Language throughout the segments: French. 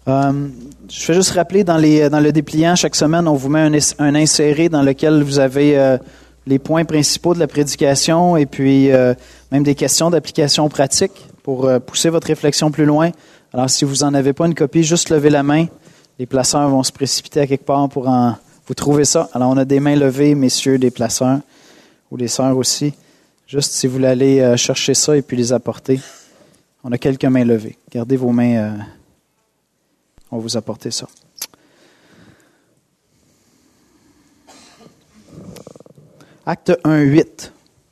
Je fais juste rappeler, dans le dépliant, chaque semaine, on vous met un inséré dans lequel vous avez les points principaux de la prédication et puis même des questions d'application pratique pour pousser votre réflexion plus loin. Alors, si vous n'en avez pas une copie, juste levez la main. Les placeurs vont se précipiter à quelque part pour vous trouver ça. Alors, on a des mains levées, messieurs, des placeurs, ou les sœurs aussi. Juste si vous voulez aller chercher ça et puis les apporter. On a quelques mains levées. Gardez vos mains, on va vous apporter ça. Acte 1:8.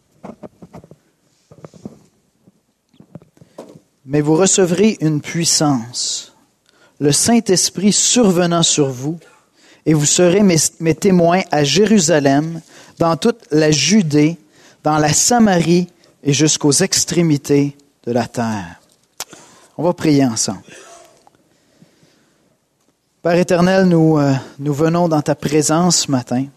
Mais vous recevrez une puissance, le Saint-Esprit survenant sur vous, et vous serez mes témoins à Jérusalem, dans toute la Judée, dans la Samarie et jusqu'aux extrémités de la terre. On va prier ensemble. Père éternel, nous venons dans ta présence ce matin.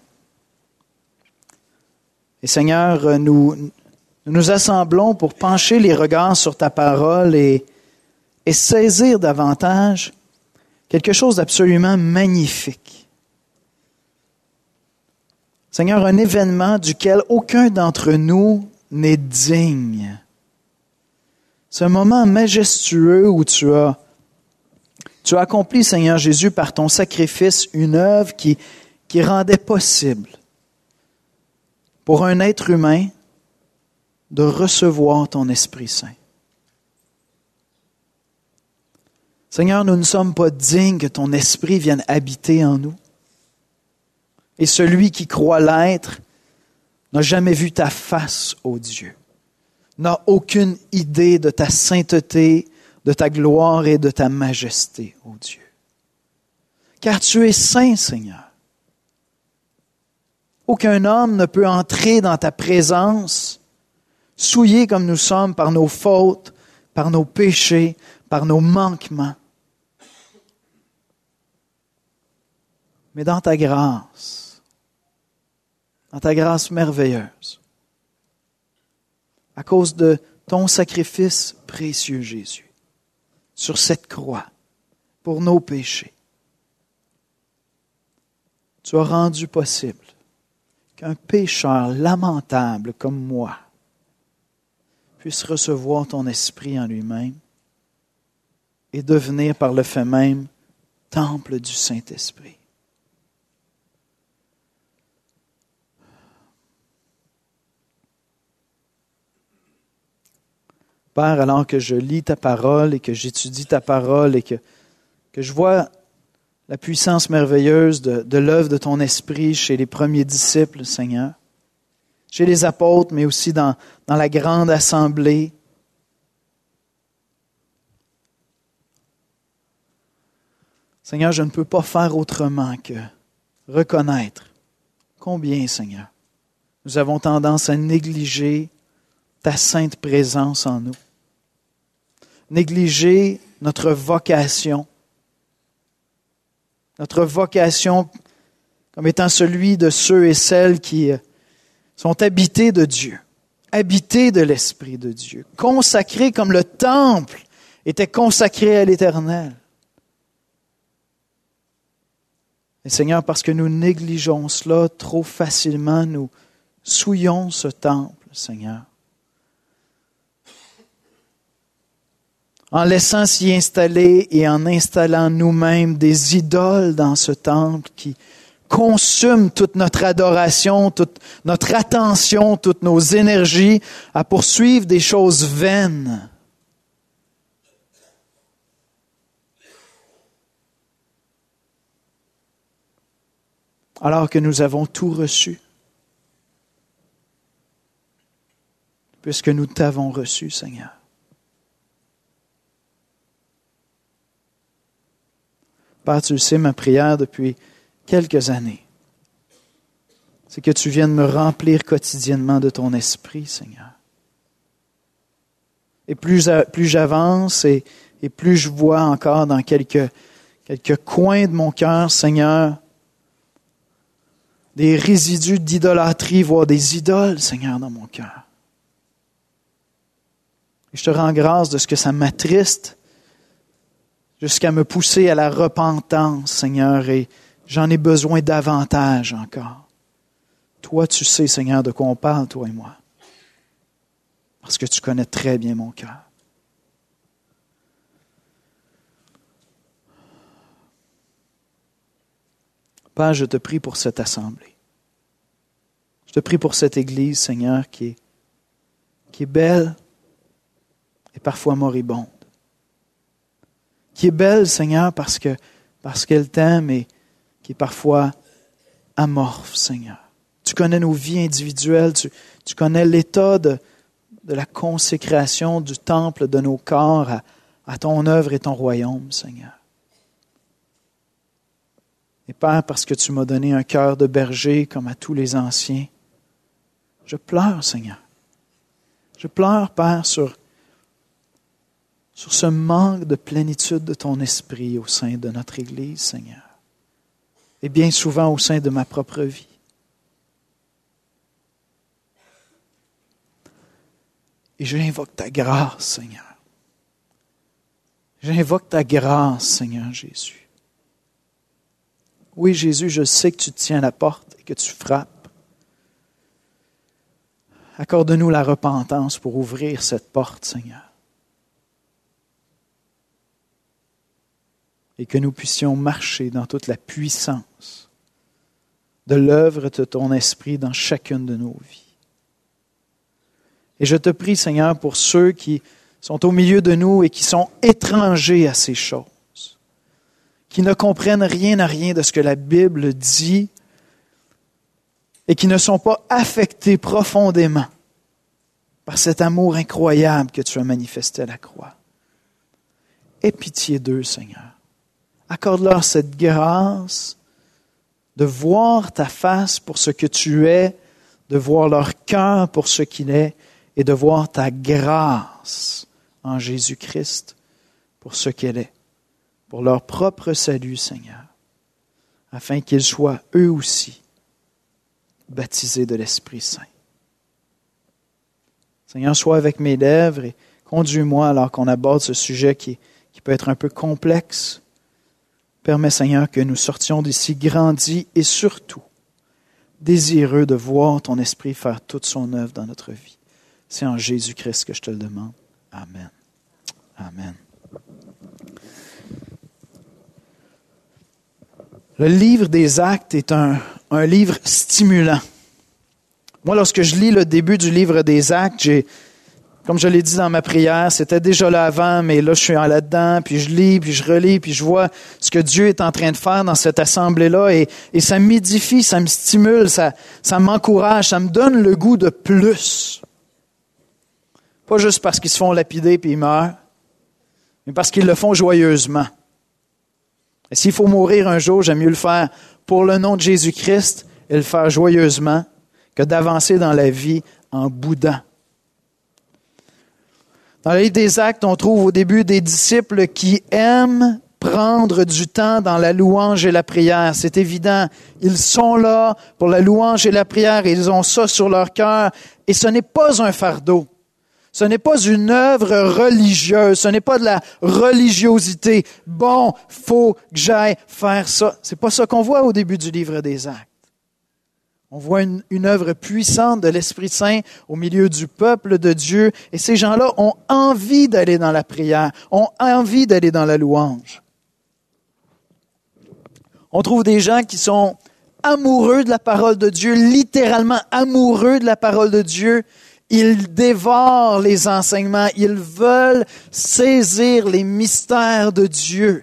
Et Seigneur, nous nous assemblons pour pencher les regards sur ta parole et saisir davantage quelque chose d'absolument magnifique. Seigneur, un événement duquel aucun d'entre nous n'est digne. C'est un moment majestueux où tu as accompli, Seigneur Jésus, par ton sacrifice, une œuvre qui rendait possible pour un être humain de recevoir ton Esprit Saint. Seigneur, nous ne sommes pas dignes que ton Esprit vienne habiter en nous. Et celui qui croit l'être n'a jamais vu ta face, ô Dieu, n'a aucune idée de ta sainteté, de ta gloire et de ta majesté, ô Dieu. Car tu es saint, Seigneur. Aucun homme ne peut entrer dans ta présence, souillé comme nous sommes par nos fautes, par nos péchés, par nos manquements. Mais dans ta grâce merveilleuse, à cause de ton sacrifice précieux, Jésus, sur cette croix, pour nos péchés, tu as rendu possible qu'un pécheur lamentable comme moi puisse recevoir ton esprit en lui-même et devenir par le fait même temple du Saint-Esprit. Père, alors que je lis ta parole et que j'étudie ta parole et que je vois la puissance merveilleuse de l'œuvre de ton esprit chez les premiers disciples, Seigneur, chez les apôtres, mais aussi dans la grande assemblée. Seigneur, je ne peux pas faire autrement que reconnaître combien, Seigneur, nous avons tendance à négliger ta sainte présence en nous. Négliger notre vocation comme étant celui de ceux et celles qui sont habités de Dieu, habités de l'Esprit de Dieu, consacrés comme le temple était consacré à l'Éternel. Et Seigneur, parce que nous négligeons cela trop facilement, nous souillons ce temple, Seigneur. En laissant s'y installer et en installant nous-mêmes des idoles dans ce temple qui consument toute notre adoration, toute notre attention, toutes nos énergies à poursuivre des choses vaines. Alors que nous avons tout reçu, puisque nous t'avons reçu, Seigneur. Père, tu le sais, ma prière depuis quelques années, c'est que tu viennes me remplir quotidiennement de ton esprit, Seigneur. Et plus j'avance et plus je vois encore dans quelques coins de mon cœur, Seigneur, des résidus d'idolâtrie, voire des idoles, Seigneur, dans mon cœur. Et je te rends grâce de ce que ça m'attriste. jusqu'à me pousser à la repentance, Seigneur, et j'en ai besoin davantage encore. Toi, tu sais, Seigneur, de quoi on parle, toi et moi, parce que tu connais très bien mon cœur. Père, je te prie pour cette assemblée. Je te prie pour cette Église, Seigneur, qui est belle et parfois moribonde. Qui est belle, Seigneur, parce qu'elle t'aime et qui est parfois amorphe, Seigneur. Tu connais nos vies individuelles, tu connais l'état de la consécration du temple de nos corps à ton œuvre et ton royaume, Seigneur. Et Père, parce que tu m'as donné un cœur de berger comme à tous les anciens, je pleure, Seigneur. Je pleure, Père, sur ce manque de plénitude de ton esprit au sein de notre Église, Seigneur. Et bien souvent au sein de ma propre vie. Et j'invoque ta grâce, Seigneur. J'invoque ta grâce, Seigneur Jésus. Oui, Jésus, je sais que tu tiens la porte et que tu frappes. Accorde-nous la repentance pour ouvrir cette porte, Seigneur. Et que nous puissions marcher dans toute la puissance de l'œuvre de ton esprit dans chacune de nos vies. Et je te prie, Seigneur, pour ceux qui sont au milieu de nous et qui sont étrangers à ces choses, qui ne comprennent rien à rien de ce que la Bible dit et qui ne sont pas affectés profondément par cet amour incroyable que tu as manifesté à la croix. Aie pitié d'eux, Seigneur. Accorde-leur cette grâce de voir ta face pour ce que tu es, de voir leur cœur pour ce qu'il est et de voir ta grâce en Jésus-Christ pour ce qu'elle est, pour leur propre salut, Seigneur, afin qu'ils soient eux aussi baptisés de l'Esprit Saint. Seigneur, sois avec mes lèvres et conduis-moi alors qu'on aborde ce sujet qui peut être un peu complexe. Permets, Seigneur, que nous sortions d'ici grandis et surtout désireux de voir ton Esprit faire toute son œuvre dans notre vie. C'est en Jésus-Christ que je te le demande. Amen. Amen. Le livre des Actes est un livre stimulant. Moi, lorsque je lis le début du livre des Actes, comme je l'ai dit dans ma prière, c'était déjà là avant, mais là, je suis là-dedans, puis je lis, puis je relis, puis je vois ce que Dieu est en train de faire dans cette assemblée-là, et ça m'édifie, ça me stimule, ça m'encourage, ça me donne le goût de plus. Pas juste parce qu'ils se font lapider puis ils meurent, mais parce qu'ils le font joyeusement. Et s'il faut mourir un jour, j'aime mieux le faire pour le nom de Jésus-Christ et le faire joyeusement que d'avancer dans la vie en boudant. Dans le livre des Actes, on trouve au début des disciples qui aiment prendre du temps dans la louange et la prière. C'est évident. Ils sont là pour la louange et la prière et ils ont ça sur leur cœur. Et ce n'est pas un fardeau. Ce n'est pas une œuvre religieuse. Ce n'est pas de la religiosité. Bon, faut que j'aille faire ça. C'est pas ça qu'on voit au début du livre des Actes. On voit une œuvre puissante de l'Esprit Saint au milieu du peuple de Dieu. Et ces gens-là ont envie d'aller dans la prière, ont envie d'aller dans la louange. On trouve des gens qui sont amoureux de la parole de Dieu, littéralement amoureux de la parole de Dieu. Ils dévorent les enseignements, ils veulent saisir les mystères de Dieu.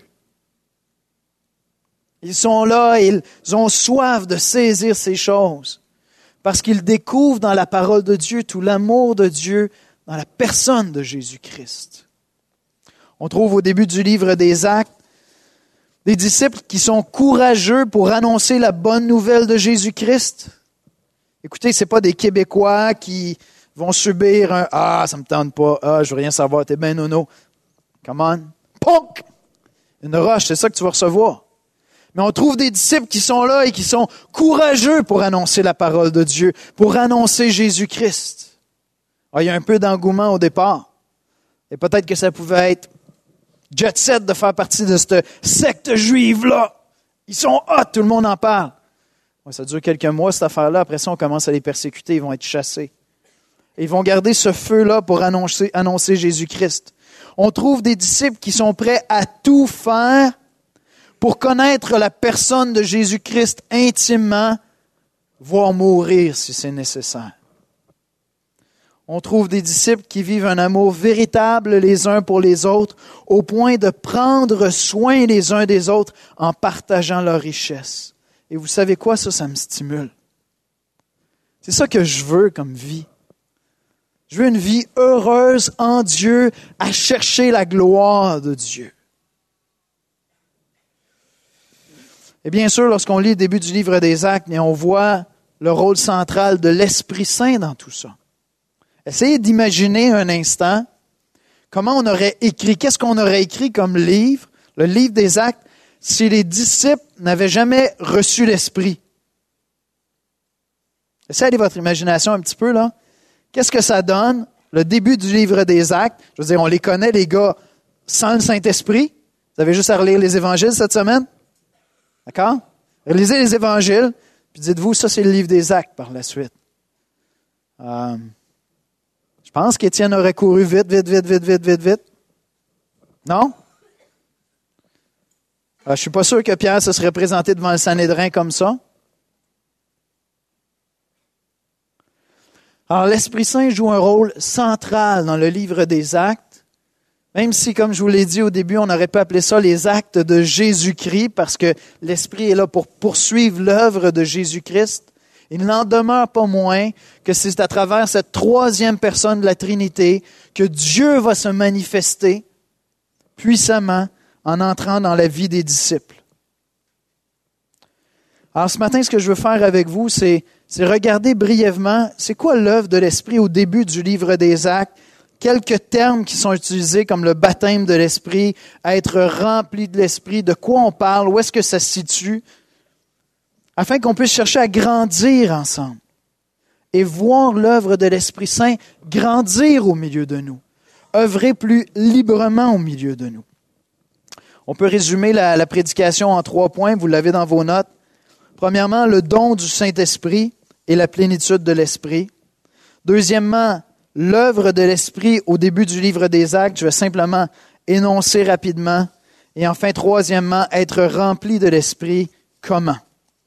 Ils sont là, ils ont soif de saisir ces choses parce qu'ils découvrent dans la parole de Dieu tout l'amour de Dieu dans la personne de Jésus-Christ. On trouve au début du livre des Actes des disciples qui sont courageux pour annoncer la bonne nouvelle de Jésus-Christ. Écoutez, ce n'est pas des Québécois qui vont subir un « Ah, ça ne me tente pas. Ah, je veux rien savoir. T'es ben nono. Come on. » Ponk! Une roche, c'est ça que tu vas recevoir. Mais on trouve des disciples qui sont là et qui sont courageux pour annoncer la parole de Dieu, pour annoncer Jésus-Christ. Ah, il y a un peu d'engouement au départ. Et peut-être que ça pouvait être jet set de faire partie de cette secte juive-là. Ils sont hot, tout le monde en parle. Ouais, ça dure quelques mois, cette affaire-là. Après ça, on commence à les persécuter, ils vont être chassés. Et ils vont garder ce feu-là pour annoncer Jésus-Christ. On trouve des disciples qui sont prêts à tout faire pour connaître la personne de Jésus-Christ intimement, voire mourir si c'est nécessaire. On trouve des disciples qui vivent un amour véritable les uns pour les autres, au point de prendre soin les uns des autres en partageant leurs richesses. Et vous savez quoi, ça me stimule. C'est ça que je veux comme vie. Je veux une vie heureuse en Dieu, à chercher la gloire de Dieu. Et bien sûr, lorsqu'on lit le début du livre des Actes, on voit le rôle central de l'Esprit Saint dans tout ça. Essayez d'imaginer un instant comment on aurait écrit, qu'est-ce qu'on aurait écrit comme livre, le livre des Actes, si les disciples n'avaient jamais reçu l'Esprit. Essayez d'aller votre imagination un petit peu, là. Qu'est-ce que ça donne, le début du livre des Actes? Je veux dire, on les connaît, les gars, sans le Saint-Esprit. Vous avez juste à relire les Évangiles cette semaine. D'accord? Relisez les Évangiles, puis dites-vous, ça c'est le livre des Actes par la suite. Je pense qu'Étienne aurait couru vite. Non? Je ne suis pas sûr que Pierre se serait présenté devant le Sanhédrin comme ça. Alors, l'Esprit Saint joue un rôle central dans le livre des Actes, même si, comme je vous l'ai dit au début, on aurait pu appeler ça les actes de Jésus-Christ, parce que l'Esprit est là pour poursuivre l'œuvre de Jésus-Christ. Il n'en demeure pas moins que c'est à travers cette troisième personne de la Trinité que Dieu va se manifester puissamment en entrant dans la vie des disciples. Alors ce matin, ce que je veux faire avec vous, c'est regarder brièvement, c'est quoi l'œuvre de l'Esprit au début du livre des Actes, quelques termes qui sont utilisés comme le baptême de l'Esprit, être rempli de l'Esprit, de quoi on parle, où est-ce que ça se situe, afin qu'on puisse chercher à grandir ensemble et voir l'œuvre de l'Esprit Saint grandir au milieu de nous, œuvrer plus librement au milieu de nous. On peut résumer la prédication en 3 points, vous l'avez dans vos notes. Premièrement, le don du Saint-Esprit et la plénitude de l'Esprit. Deuxièmement, l'œuvre de l'Esprit au début du livre des Actes. Je vais simplement énoncer rapidement. Et enfin, troisièmement, être rempli de l'Esprit. Comment?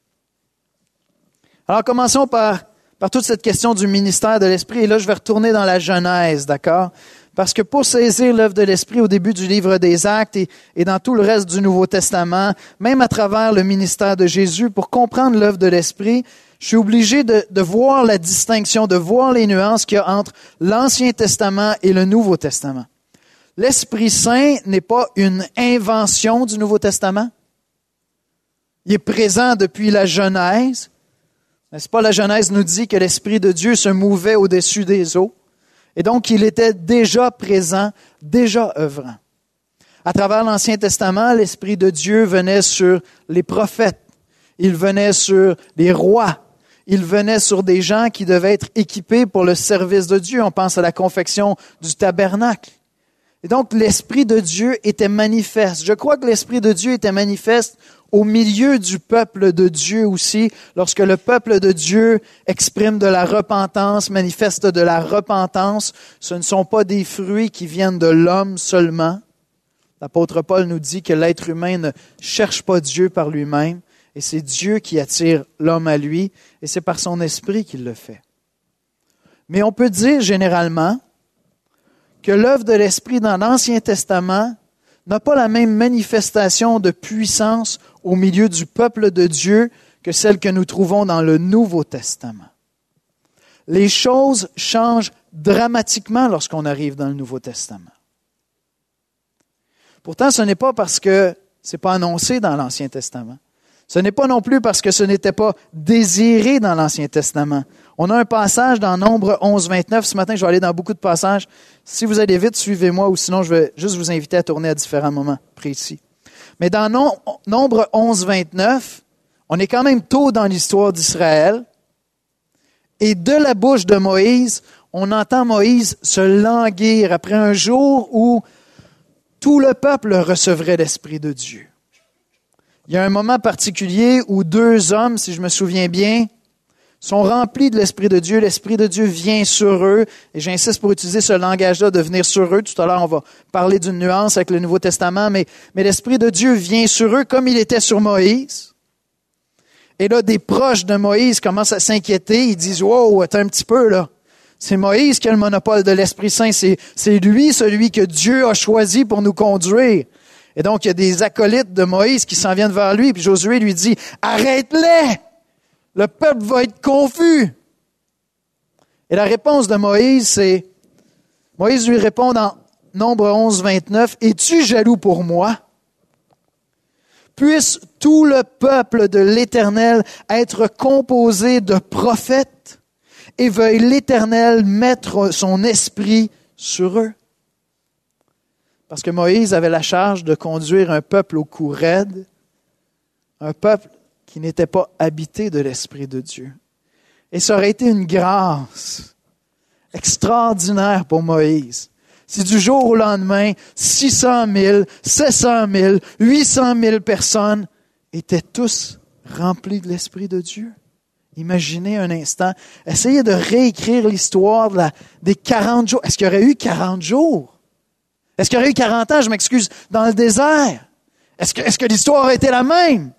Alors, commençons par toute cette question du ministère de l'Esprit. Et là, je vais retourner dans la Genèse, d'accord? Parce que pour saisir l'œuvre de l'Esprit au début du livre des Actes et dans tout le reste du Nouveau Testament, même à travers le ministère de Jésus, pour comprendre l'œuvre de l'Esprit, je suis obligé de voir la distinction, de voir les nuances qu'il y a entre l'Ancien Testament et le Nouveau Testament. L'Esprit Saint n'est pas une invention du Nouveau Testament. Il est présent depuis la Genèse. N'est-ce pas, la Genèse nous dit que l'Esprit de Dieu se mouvait au-dessus des eaux. Et donc, il était déjà présent, déjà œuvrant. À travers l'Ancien Testament, l'Esprit de Dieu venait sur les prophètes. Il venait sur les rois. Il venait sur des gens qui devaient être équipés pour le service de Dieu. On pense à la confection du tabernacle. Et donc, l'Esprit de Dieu était manifeste. Je crois que l'Esprit de Dieu était manifeste au milieu du peuple de Dieu aussi, lorsque le peuple de Dieu exprime de la repentance, manifeste de la repentance. Ce ne sont pas des fruits qui viennent de l'homme seulement. L'apôtre Paul nous dit que l'être humain ne cherche pas Dieu par lui-même, et c'est Dieu qui attire l'homme à lui, et c'est par son esprit qu'il le fait. Mais on peut dire généralement que l'œuvre de l'Esprit dans l'Ancien Testament n'a pas la même manifestation de puissance au milieu du peuple de Dieu que celle que nous trouvons dans le Nouveau Testament. Les choses changent dramatiquement lorsqu'on arrive dans le Nouveau Testament. Pourtant, ce n'est pas parce que ce n'est pas annoncé dans l'Ancien Testament. Ce n'est pas non plus parce que ce n'était pas désiré dans l'Ancien Testament. On a un passage dans Nombre 11, 29. Ce matin, je vais aller dans beaucoup de passages. Si vous allez vite, suivez-moi, ou sinon je vais juste vous inviter à tourner à différents moments précis. Mais dans Nombre 11, 29, on est quand même tôt dans l'histoire d'Israël. Et de la bouche de Moïse, on entend Moïse se languir après un jour où tout le peuple recevrait l'Esprit de Dieu. Il y a un moment particulier où deux hommes, si je me souviens bien, sont remplis de l'Esprit de Dieu. L'Esprit de Dieu vient sur eux. Et j'insiste pour utiliser ce langage-là de venir sur eux. Tout à l'heure, on va parler d'une nuance avec le Nouveau Testament. Mais l'Esprit de Dieu vient sur eux comme il était sur Moïse. Et là, des proches de Moïse commencent à s'inquiéter. Ils disent, « Wow, attends un petit peu, là. C'est Moïse qui a le monopole de l'Esprit Saint. C'est lui, celui que Dieu a choisi pour nous conduire. » Et donc, il y a des acolytes de Moïse qui s'en viennent vers lui. Puis Josué lui dit, « Arrête-les! Le peuple va être confus. » Et la réponse de Moïse, c'est, Moïse lui répond dans Nombre 11, 29, « Es-tu jaloux pour moi? Puisse tout le peuple de l'Éternel être composé de prophètes, et veuille l'Éternel mettre son esprit sur eux. » Parce que Moïse avait la charge de conduire un peuple au cou raide, un peuple qui n'était pas habité de l'Esprit de Dieu. Et ça aurait été une grâce extraordinaire pour Moïse. Si du jour au lendemain, 600 000, 700 000, 800 000 personnes étaient tous remplis de l'Esprit de Dieu. Imaginez un instant, essayez de réécrire l'histoire des 40 jours. Est-ce qu'il y aurait eu 40 jours? Est-ce qu'il y aurait eu 40 ans, je m'excuse, dans le désert? Est-ce que l'histoire a été la même?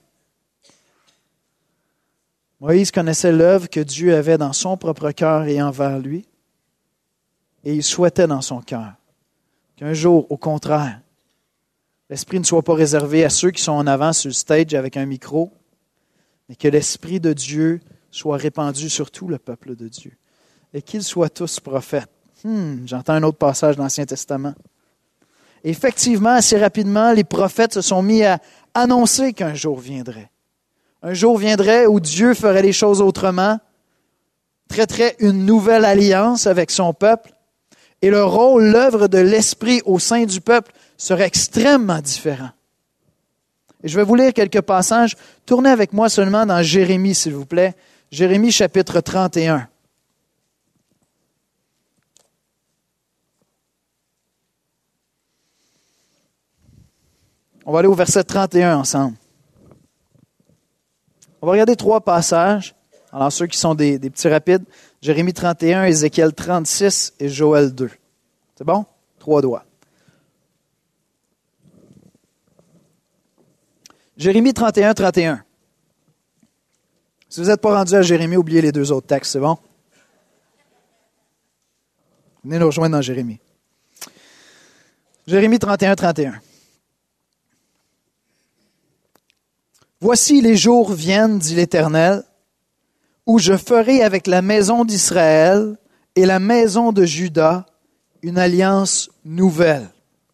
Moïse connaissait l'œuvre que Dieu avait dans son propre cœur et envers lui. Et il souhaitait dans son cœur qu'un jour, au contraire, l'Esprit ne soit pas réservé à ceux qui sont en avant sur le stage avec un micro, mais que l'Esprit de Dieu soit répandu sur tout le peuple de Dieu. Et qu'ils soient tous prophètes. J'entends un autre passage de l'Ancien Testament. Et effectivement, assez rapidement, les prophètes se sont mis à annoncer qu'un jour viendrait. Un jour viendrait où Dieu ferait les choses autrement, traiterait une nouvelle alliance avec son peuple, et le rôle, l'œuvre de l'Esprit au sein du peuple serait extrêmement différent. Et je vais vous lire quelques passages. Tournez avec moi seulement dans Jérémie, s'il vous plaît. Jérémie, chapitre 31. On va aller au verset 31 ensemble. On va regarder 3 passages. Alors, ceux qui sont des petits rapides, Jérémie 31, Ézéchiel 36 et Joël 2. C'est bon? 3 doigts. Jérémie 31, 31. Si vous n'êtes pas rendu à Jérémie, oubliez les 2 autres textes, c'est bon? Venez nous rejoindre dans Jérémie. Jérémie 31, 31. Voici les jours viennent, dit l'Éternel, où je ferai avec la maison d'Israël et la maison de Juda une alliance nouvelle.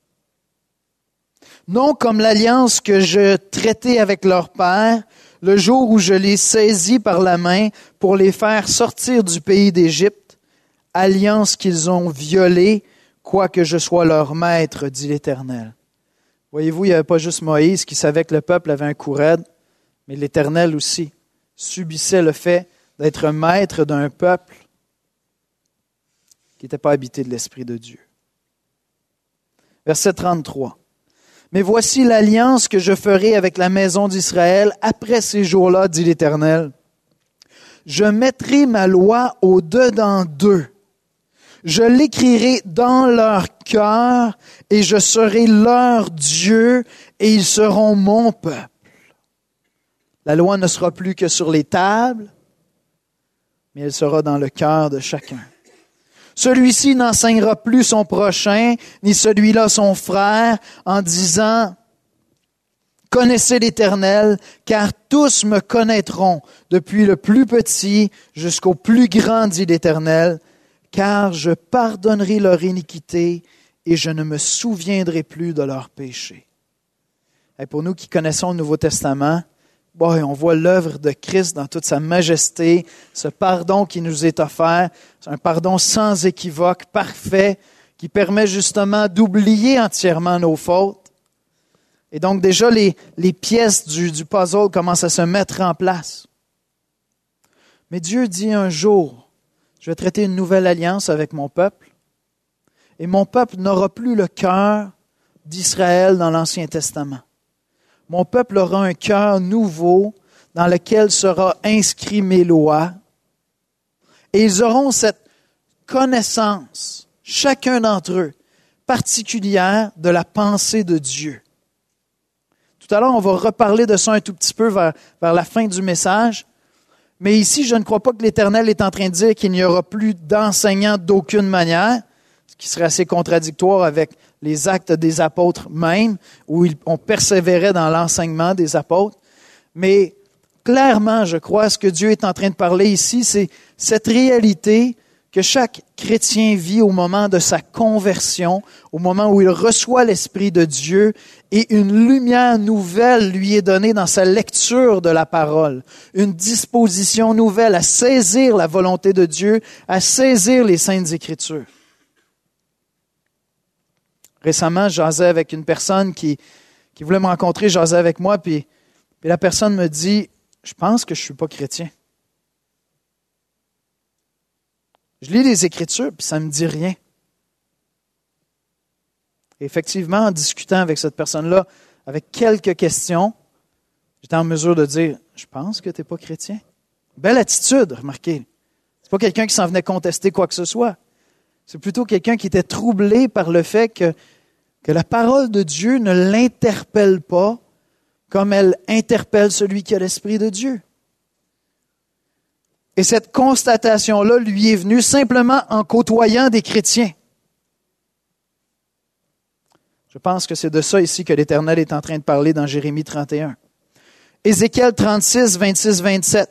Non comme l'alliance que je traitai avec leur père, le jour où je les saisis par la main pour les faire sortir du pays d'Égypte, alliance qu'ils ont violée, quoique je sois leur maître, dit l'Éternel. Voyez-vous, il n'y avait pas juste Moïse qui savait que le peuple avait un cou raide, mais l'Éternel aussi subissait le fait d'être maître d'un peuple qui n'était pas habité de l'Esprit de Dieu. Verset 33. Mais voici l'alliance que je ferai avec la maison d'Israël après ces jours-là, dit l'Éternel. Je mettrai ma loi au-dedans d'eux. Je l'écrirai dans leur cœur et je serai leur Dieu et ils seront mon peuple. La loi ne sera plus que sur les tables, mais elle sera dans le cœur de chacun. Celui-ci n'enseignera plus son prochain, ni celui-là son frère, en disant « Connaissez l'Éternel, car tous me connaîtront, depuis le plus petit jusqu'au plus grand, dit l'Éternel, car je pardonnerai leur iniquité et je ne me souviendrai plus de leurs péchés. » Et pour nous qui connaissons le Nouveau Testament, on voit l'œuvre de Christ dans toute sa majesté, ce pardon qui nous est offert, c'est un pardon sans équivoque, parfait, qui permet justement d'oublier entièrement nos fautes. Et donc déjà, les pièces du puzzle commencent à se mettre en place. Mais Dieu dit un jour, je vais traiter une nouvelle alliance avec mon peuple, et mon peuple n'aura plus le cœur d'Israël dans l'Ancien Testament. Mon peuple aura un cœur nouveau dans lequel sera inscrit mes lois. Et ils auront cette connaissance, chacun d'entre eux, particulière de la pensée de Dieu. Tout à l'heure, on va reparler de ça un tout petit peu vers la fin du message. Mais ici, je ne crois pas que l'Éternel est en train de dire qu'il n'y aura plus d'enseignants d'aucune manière, ce qui serait assez contradictoire avec les actes des apôtres même, où on persévérait dans l'enseignement des apôtres. Mais clairement, je crois, ce que Dieu est en train de parler ici, c'est cette réalité que chaque chrétien vit au moment de sa conversion, au moment où il reçoit l'Esprit de Dieu, et une lumière nouvelle lui est donnée dans sa lecture de la parole, une disposition nouvelle à saisir la volonté de Dieu, à saisir les Saintes Écritures. Récemment, je jasais avec une personne qui voulait me rencontrer, jasait avec moi, puis la personne me dit, « Je pense que je ne suis pas chrétien. » Je lis les Écritures, puis ça ne me dit rien. Et effectivement, en discutant avec cette personne-là, avec quelques questions, j'étais en mesure de dire, « Je pense que tu n'es pas chrétien. » Belle attitude, remarquez. Ce n'est pas quelqu'un qui s'en venait contester quoi que ce soit. C'est plutôt quelqu'un qui était troublé par le fait que la parole de Dieu ne l'interpelle pas comme elle interpelle celui qui a l'Esprit de Dieu. Et cette constatation-là lui est venue simplement en côtoyant des chrétiens. Je pense que c'est de ça ici que l'Éternel est en train de parler dans Jérémie 31. Ézéchiel 36, 26, 27.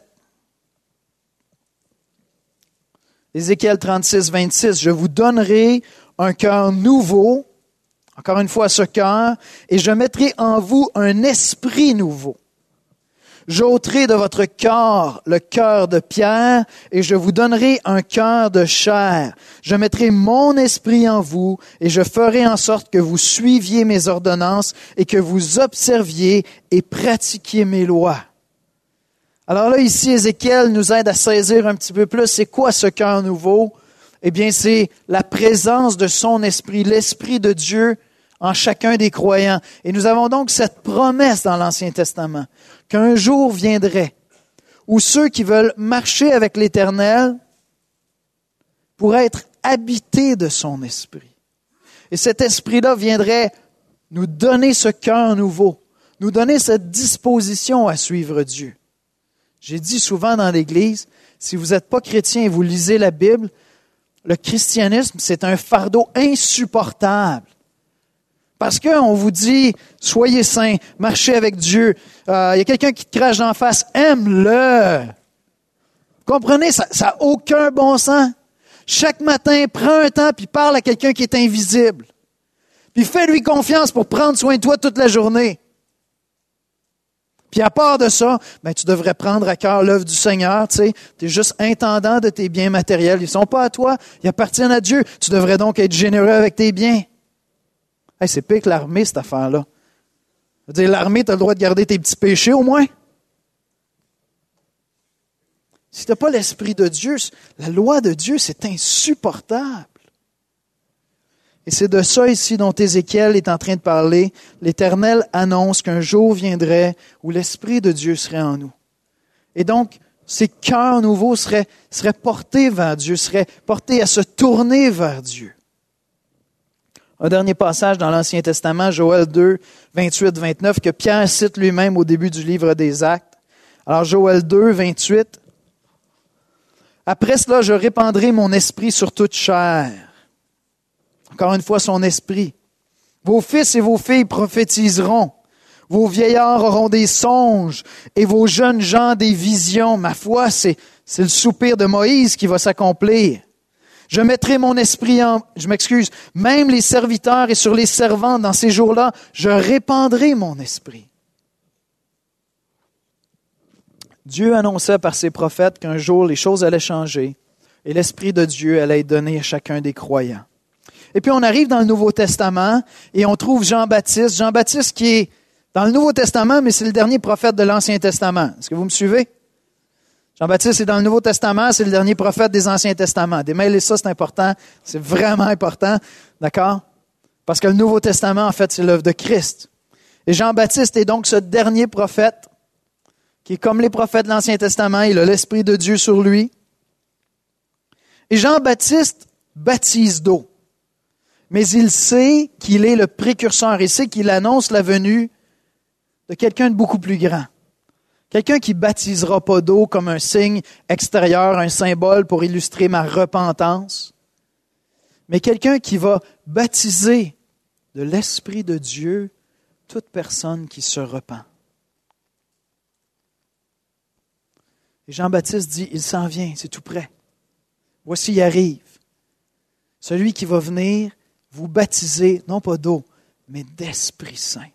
Ézéchiel 36, 26. « Je vous donnerai un cœur nouveau, encore une fois ce cœur, et je mettrai en vous un esprit nouveau. J'ôterai de votre cœur le cœur de pierre et je vous donnerai un cœur de chair. Je mettrai mon esprit en vous et je ferai en sorte que vous suiviez mes ordonnances et que vous observiez et pratiquiez mes lois. » Alors là, ici, Ézéchiel nous aide à saisir un petit peu plus. C'est quoi ce cœur nouveau? Eh bien, c'est la présence de son esprit, l'Esprit de Dieu en chacun des croyants. Et nous avons donc cette promesse dans l'Ancien Testament qu'un jour viendrait où ceux qui veulent marcher avec l'Éternel pourraient être habités de son esprit. Et cet esprit-là viendrait nous donner ce cœur nouveau, nous donner cette disposition à suivre Dieu. J'ai dit souvent dans l'Église, si vous n'êtes pas chrétien et vous lisez la Bible, le christianisme, c'est un fardeau insupportable. Parce qu'on vous dit, soyez saints, marchez avec Dieu. Il y a quelqu'un qui te crache d'en face, aime-le. Comprenez, ça n'a aucun bon sens. Chaque matin, prends un temps puis parle à quelqu'un qui est invisible. Puis fais-lui confiance pour prendre soin de toi toute la journée. Puis à part de ça, tu devrais prendre à cœur l'œuvre du Seigneur. Tu es juste intendant de tes biens matériels. Ils ne sont pas à toi, ils appartiennent à Dieu. Tu devrais donc être généreux avec tes biens. Hey, c'est pire que l'armée, cette affaire-là. Je veux dire, l'armée, tu as le droit de garder tes petits péchés au moins. Si tu n'as pas l'Esprit de Dieu, la loi de Dieu, c'est insupportable. Et c'est de ça ici dont Ézéchiel est en train de parler. L'Éternel annonce qu'un jour viendrait où l'Esprit de Dieu serait en nous. Et donc, ces cœurs nouveaux seraient portés vers Dieu, seraient portés à se tourner vers Dieu. Un dernier passage dans l'Ancien Testament, Joël 2, 28-29, que Pierre cite lui-même au début du livre des Actes. Alors, Joël 2, 28. « Après cela, je répandrai mon esprit sur toute chair. » Encore une fois, son esprit. « Vos fils et vos filles prophétiseront. Vos vieillards auront des songes et vos jeunes gens des visions. » Ma foi, c'est le soupir de Moïse qui va s'accomplir. Je mettrai mon esprit même les serviteurs et sur les servantes dans ces jours-là, je répandrai mon esprit. Dieu annonçait par ses prophètes qu'un jour les choses allaient changer et l'Esprit de Dieu allait être donné à chacun des croyants. Et puis on arrive dans le Nouveau Testament et on trouve Jean-Baptiste. Jean-Baptiste qui est dans le Nouveau Testament, mais c'est le dernier prophète de l'Ancien Testament. Est-ce que vous me suivez? Jean-Baptiste est dans le Nouveau Testament, c'est le dernier prophète des Anciens Testaments. Démêlez ça, c'est important. C'est vraiment important. D'accord? Parce que le Nouveau Testament, en fait, c'est l'œuvre de Christ. Et Jean-Baptiste est donc ce dernier prophète qui est comme les prophètes de l'Ancien Testament. Il a l'Esprit de Dieu sur lui. Et Jean-Baptiste baptise d'eau. Mais il sait qu'il est le précurseur. Il sait qu'il annonce la venue de quelqu'un de beaucoup plus grand. Quelqu'un qui baptisera pas d'eau comme un signe extérieur, un symbole pour illustrer ma repentance, mais quelqu'un qui va baptiser de l'Esprit de Dieu toute personne qui se repent. Et Jean-Baptiste dit, il s'en vient, c'est tout près. Voici, il arrive. Celui qui va venir vous baptiser, non pas d'eau, mais d'Esprit Saint.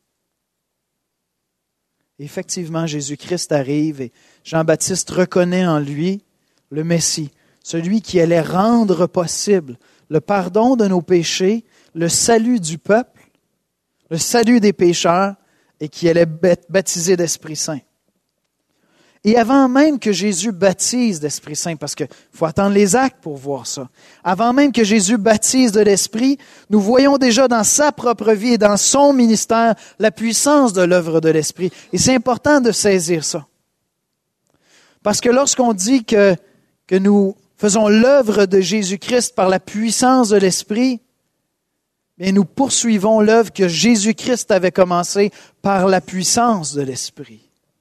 Et effectivement, Jésus-Christ arrive et Jean-Baptiste reconnaît en lui le Messie, celui qui allait rendre possible le pardon de nos péchés, le salut du peuple, le salut des pécheurs et qui allait être baptisé d'Esprit Saint. Et avant même que Jésus baptise d'Esprit Saint, parce qu'il faut attendre les actes pour voir ça, avant même que Jésus baptise de l'Esprit, nous voyons déjà dans sa propre vie et dans son ministère la puissance de l'œuvre de l'Esprit. Et c'est important de saisir ça. Parce que lorsqu'on dit que nous faisons l'œuvre de Jésus-Christ par la puissance de l'Esprit, bien nous poursuivons l'œuvre que Jésus-Christ avait commencée par la puissance de l'Esprit.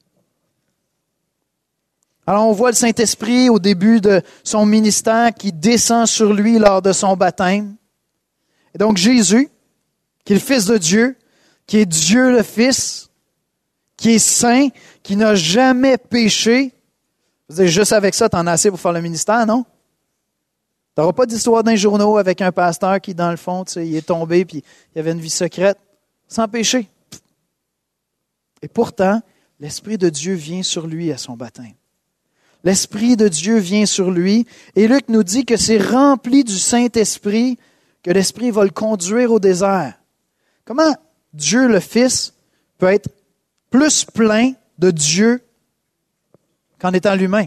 Alors on voit le Saint-Esprit au début de son ministère qui descend sur lui lors de son baptême. Et donc Jésus, qui est le Fils de Dieu, qui est Dieu le Fils, qui est saint, qui n'a jamais péché. Vous savez, juste avec ça, t'en as assez pour faire le ministère, non? Tu n'auras pas d'histoire d'un journaux avec un pasteur qui, dans le fond, il est tombé puis il avait une vie secrète, sans péché. Et pourtant, l'Esprit de Dieu vient sur lui à son baptême. L'Esprit de Dieu vient sur lui. Et Luc nous dit que c'est rempli du Saint-Esprit que l'Esprit va le conduire au désert. Comment Dieu le Fils peut être plus plein de Dieu qu'en étant lui-même?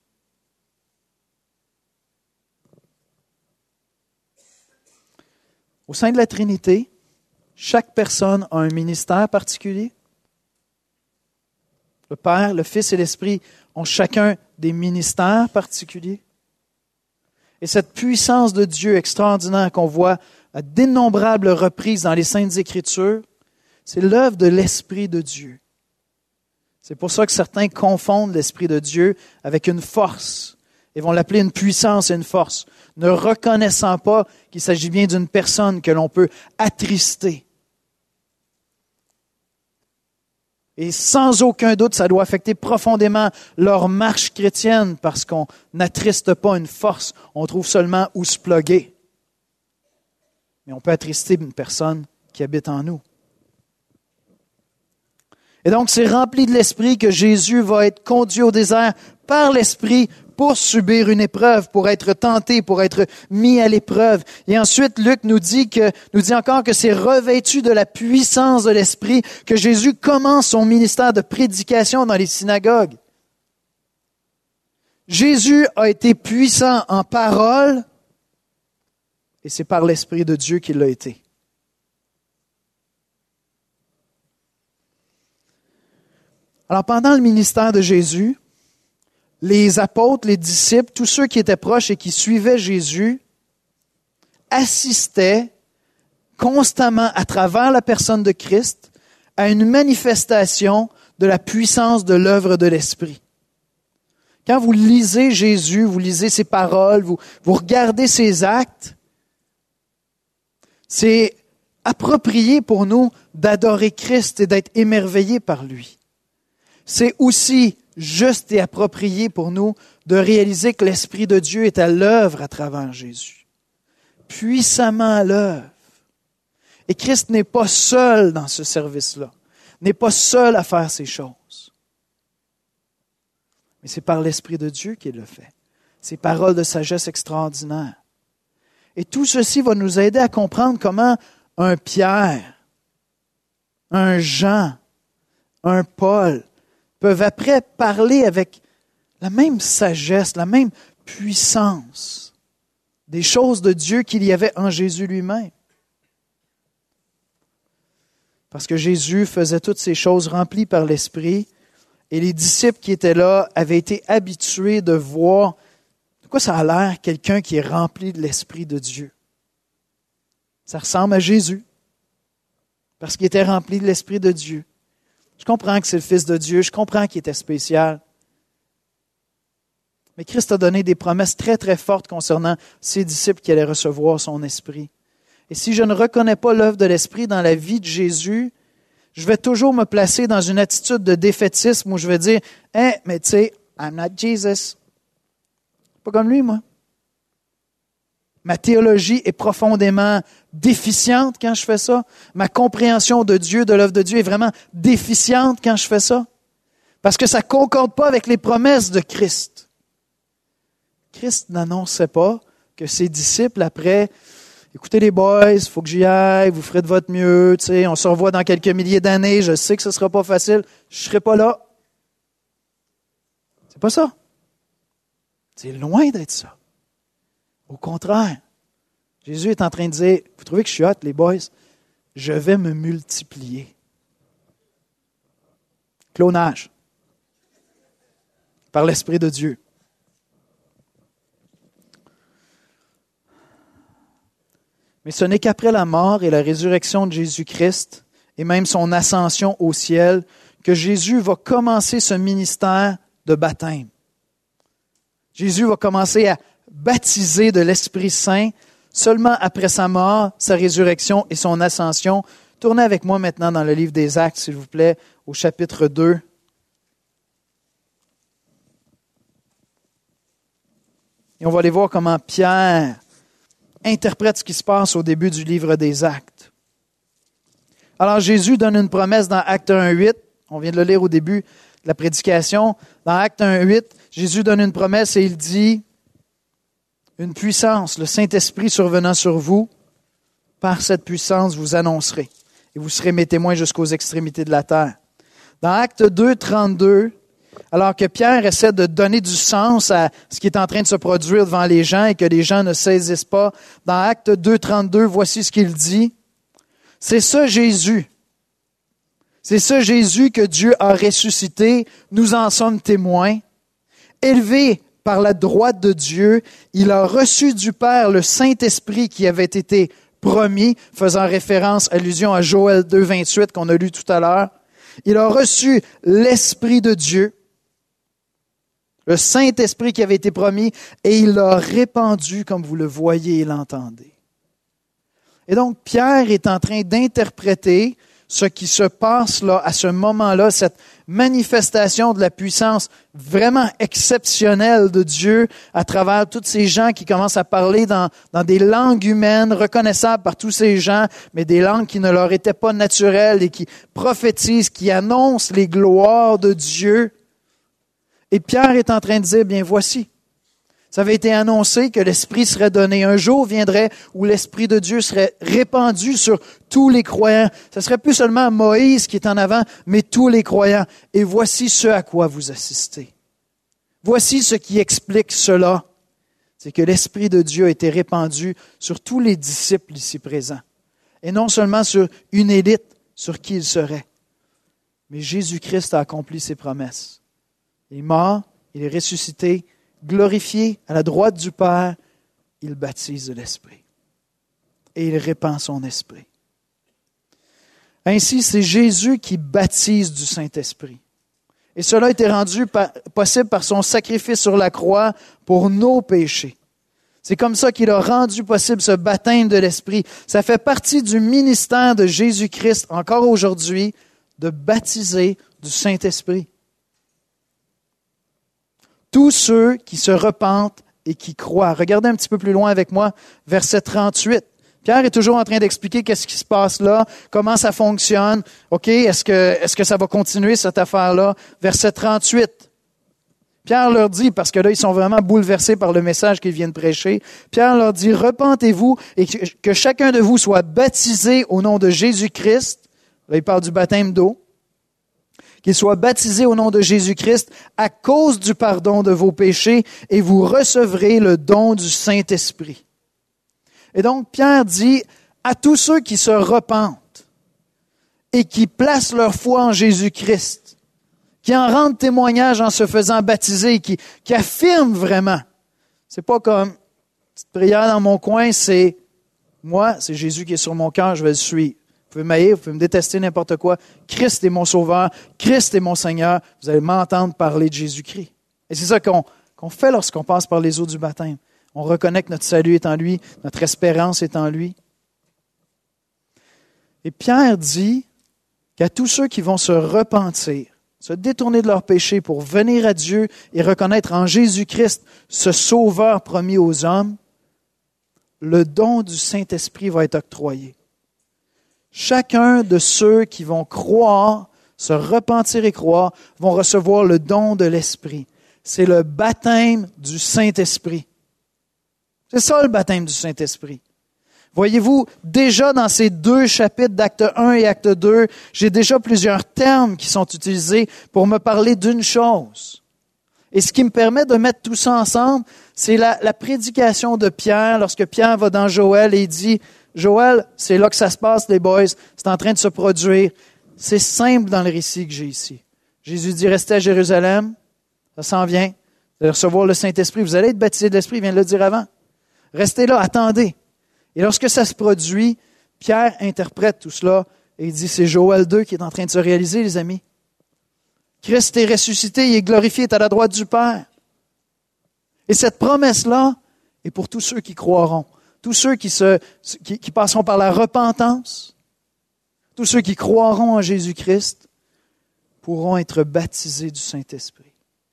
Au sein de la Trinité, chaque personne a un ministère particulier. Le Père, le Fils et l'Esprit ont chacun des ministères particuliers. Et cette puissance de Dieu extraordinaire qu'on voit à d'innombrables reprises dans les Saintes Écritures, c'est l'œuvre de l'Esprit de Dieu. C'est pour ça que certains confondent l'Esprit de Dieu avec une force et vont l'appeler une puissance et une force, ne reconnaissant pas qu'il s'agit bien d'une personne que l'on peut attrister. Et sans aucun doute, ça doit affecter profondément leur marche chrétienne parce qu'on n'attriste pas une force, on trouve seulement où se plugger. Mais on peut attrister une personne qui habite en nous. Et donc, c'est rempli de l'Esprit que Jésus va être conduit au désert par l'Esprit pour subir une épreuve, pour être tenté, pour être mis à l'épreuve. Et ensuite, Luc nous dit encore que c'est revêtu de la puissance de l'Esprit que Jésus commence son ministère de prédication dans les synagogues. Jésus a été puissant en parole et c'est par l'Esprit de Dieu qu'il l'a été. Alors, pendant le ministère de Jésus, les apôtres, les disciples, tous ceux qui étaient proches et qui suivaient Jésus, assistaient constamment à travers la personne de Christ à une manifestation de la puissance de l'œuvre de l'Esprit. Quand vous lisez Jésus, vous lisez ses paroles, vous regardez ses actes, c'est approprié pour nous d'adorer Christ et d'être émerveillés par lui. C'est aussi juste et approprié pour nous de réaliser que l'Esprit de Dieu est à l'œuvre à travers Jésus. Puissamment à l'œuvre. Et Christ n'est pas seul dans ce service-là. N'est pas seul à faire ces choses. Mais c'est par l'Esprit de Dieu qu'il le fait. Ces paroles de sagesse extraordinaires. Et tout ceci va nous aider à comprendre comment un Pierre, un Jean, un Paul, peuvent après parler avec la même sagesse, la même puissance des choses de Dieu qu'il y avait en Jésus lui-même. Parce que Jésus faisait toutes ces choses remplies par l'Esprit, et les disciples qui étaient là avaient été habitués de voir de quoi ça a l'air quelqu'un qui est rempli de l'Esprit de Dieu. Ça ressemble à Jésus, parce qu'il était rempli de l'Esprit de Dieu. Je comprends que c'est le Fils de Dieu, je comprends qu'il était spécial. Mais Christ a donné des promesses très, très fortes concernant ses disciples qui allaient recevoir son Esprit. Et si je ne reconnais pas l'œuvre de l'Esprit dans la vie de Jésus, je vais toujours me placer dans une attitude de défaitisme où je vais dire « mais tu sais, I'm not Jesus. » Pas comme lui, moi. Ma théologie est profondément déficiente quand je fais ça. Ma compréhension de Dieu, de l'œuvre de Dieu est vraiment déficiente quand je fais ça. Parce que ça ne concorde pas avec les promesses de Christ. Christ n'annonçait pas que ses disciples, après, écoutez les boys, il faut que j'y aille, vous ferez de votre mieux, tu sais, on se revoit dans quelques milliers d'années, je sais que ce ne sera pas facile, je ne serai pas là. C'est pas ça. C'est loin d'être ça. Au contraire, Jésus est en train de dire, vous trouvez que je suis hot, les boys? Je vais me multiplier. Clonage. Par l'Esprit de Dieu. Mais ce n'est qu'après la mort et la résurrection de Jésus-Christ, et même son ascension au ciel, que Jésus va commencer ce ministère de baptême. Jésus va commencer à baptisé de l'Esprit Saint seulement après sa mort, sa résurrection et son ascension. Tournez avec moi maintenant dans le livre des Actes, s'il vous plaît, au chapitre 2. Et on va aller voir comment Pierre interprète ce qui se passe au début du livre des Actes. Alors Jésus donne une promesse dans Actes 1:8. On vient de le lire au début de la prédication. Dans Actes 1:8, Jésus donne une promesse et il dit une puissance, le Saint-Esprit survenant sur vous, par cette puissance vous annoncerez et vous serez mes témoins jusqu'aux extrémités de la terre. Dans Actes 2:32, alors que Pierre essaie de donner du sens à ce qui est en train de se produire devant les gens et que les gens ne saisissent pas, dans Actes 2:32, voici ce qu'il dit. C'est ce Jésus que Dieu a ressuscité, nous en sommes témoins, élevé par la droite de Dieu, il a reçu du Père le Saint-Esprit qui avait été promis, faisant référence, allusion à Joël 2:28 qu'on a lu tout à l'heure. Il a reçu l'Esprit de Dieu, le Saint-Esprit qui avait été promis, et il l'a répandu comme vous le voyez et l'entendez. Et donc, Pierre est en train d'interpréter ce qui se passe là, à ce moment-là, cette manifestation de la puissance vraiment exceptionnelle de Dieu à travers tous ces gens qui commencent à parler dans des langues humaines reconnaissables par tous ces gens, mais des langues qui ne leur étaient pas naturelles et qui prophétisent, qui annoncent les gloires de Dieu. Et Pierre est en train de dire, bien voici, ça avait été annoncé que l'Esprit serait donné. Un jour viendrait où l'Esprit de Dieu serait répandu sur tous les croyants. Ce serait plus seulement Moïse qui est en avant, mais tous les croyants. Et voici ce à quoi vous assistez. Voici ce qui explique cela. C'est que l'Esprit de Dieu a été répandu sur tous les disciples ici présents. Et non seulement sur une élite, sur qui il serait. Mais Jésus-Christ a accompli ses promesses. Il est mort, il est ressuscité, glorifié à la droite du Père, il baptise de l'Esprit. Et il répand son Esprit. Ainsi, c'est Jésus qui baptise du Saint-Esprit. Et cela a été rendu possible par son sacrifice sur la croix pour nos péchés. C'est comme ça qu'il a rendu possible ce baptême de l'Esprit. Ça fait partie du ministère de Jésus-Christ, encore aujourd'hui, de baptiser du Saint-Esprit. Tous ceux qui se repentent et qui croient. Regardez un petit peu plus loin avec moi, verset 38. Pierre est toujours en train d'expliquer qu'est-ce qui se passe là, comment ça fonctionne. OK, est-ce que ça va continuer cette affaire-là? Verset 38. Pierre leur dit, parce que là, ils sont vraiment bouleversés par le message qu'ils viennent prêcher. Pierre leur dit, repentez-vous et que chacun de vous soit baptisé au nom de Jésus-Christ. Là, il parle du baptême d'eau. Qu'il soit baptisé au nom de Jésus-Christ à cause du pardon de vos péchés et vous recevrez le don du Saint-Esprit. Et donc, Pierre dit à tous ceux qui se repentent et qui placent leur foi en Jésus-Christ, qui en rendent témoignage en se faisant baptiser, qui affirment vraiment. C'est pas comme petite prière dans mon coin, c'est moi, c'est Jésus qui est sur mon cœur, je vais le suivre. Vous pouvez m'haïr, vous pouvez me détester, n'importe quoi. Christ est mon sauveur, Christ est mon Seigneur. Vous allez m'entendre parler de Jésus-Christ. Et c'est ça qu'on fait lorsqu'on passe par les eaux du baptême. On reconnaît que notre salut est en lui, notre espérance est en lui. Et Pierre dit qu'à tous ceux qui vont se repentir, se détourner de leurs péchés pour venir à Dieu et reconnaître en Jésus-Christ ce sauveur promis aux hommes, le don du Saint-Esprit va être octroyé. Chacun de ceux qui vont croire, se repentir et croire, vont recevoir le don de l'Esprit. C'est le baptême du Saint-Esprit. C'est ça le baptême du Saint-Esprit. Voyez-vous, déjà dans ces 2 chapitres d'Acte 1 et Acte 2, j'ai déjà plusieurs termes qui sont utilisés pour me parler d'une chose. Et ce qui me permet de mettre tout ça ensemble, c'est la prédication de Pierre, lorsque Pierre va dans Joël et il dit « Joël, c'est là que ça se passe, les boys, c'est en train de se produire. » C'est simple dans le récit que j'ai ici. Jésus dit « Restez à Jérusalem, ça s'en vient, vous allez recevoir le Saint-Esprit, vous allez être baptisés de l'Esprit, il vient de le dire avant. Restez là, attendez. » Et lorsque ça se produit, Pierre interprète tout cela et il dit « C'est Joël 2 qui est en train de se réaliser, les amis. » Christ est ressuscité, il est glorifié, il est à la droite du Père. Et cette promesse-là est pour tous ceux qui croiront, tous ceux qui passeront par la repentance, tous ceux qui croiront en Jésus-Christ pourront être baptisés du Saint-Esprit.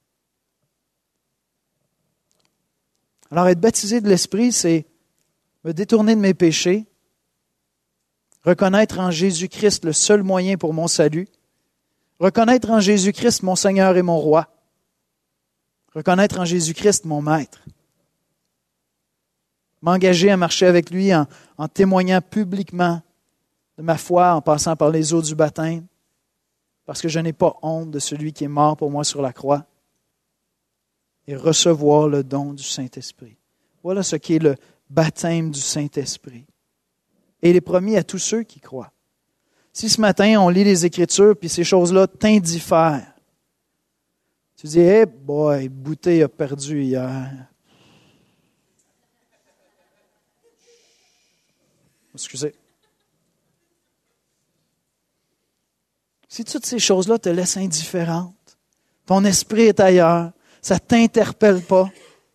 Alors, être baptisé de l'Esprit, c'est me détourner de mes péchés, reconnaître en Jésus-Christ le seul moyen pour mon salut, reconnaître en Jésus-Christ mon Seigneur et mon Roi. Reconnaître en Jésus-Christ mon Maître. M'engager à marcher avec lui en témoignant publiquement de ma foi, en passant par les eaux du baptême, parce que je n'ai pas honte de celui qui est mort pour moi sur la croix, et recevoir le don du Saint-Esprit. Voilà ce qu'est le baptême du Saint-Esprit. Et il est promis à tous ceux qui croient. Si ce matin, on lit les Écritures, puis ces choses-là t'indiffèrent, tu dis, hey boy, Bouté a perdu hier. Excusez. Si toutes ces choses-là te laissent indifférente, ton esprit est ailleurs, ça ne t'interpelle pas,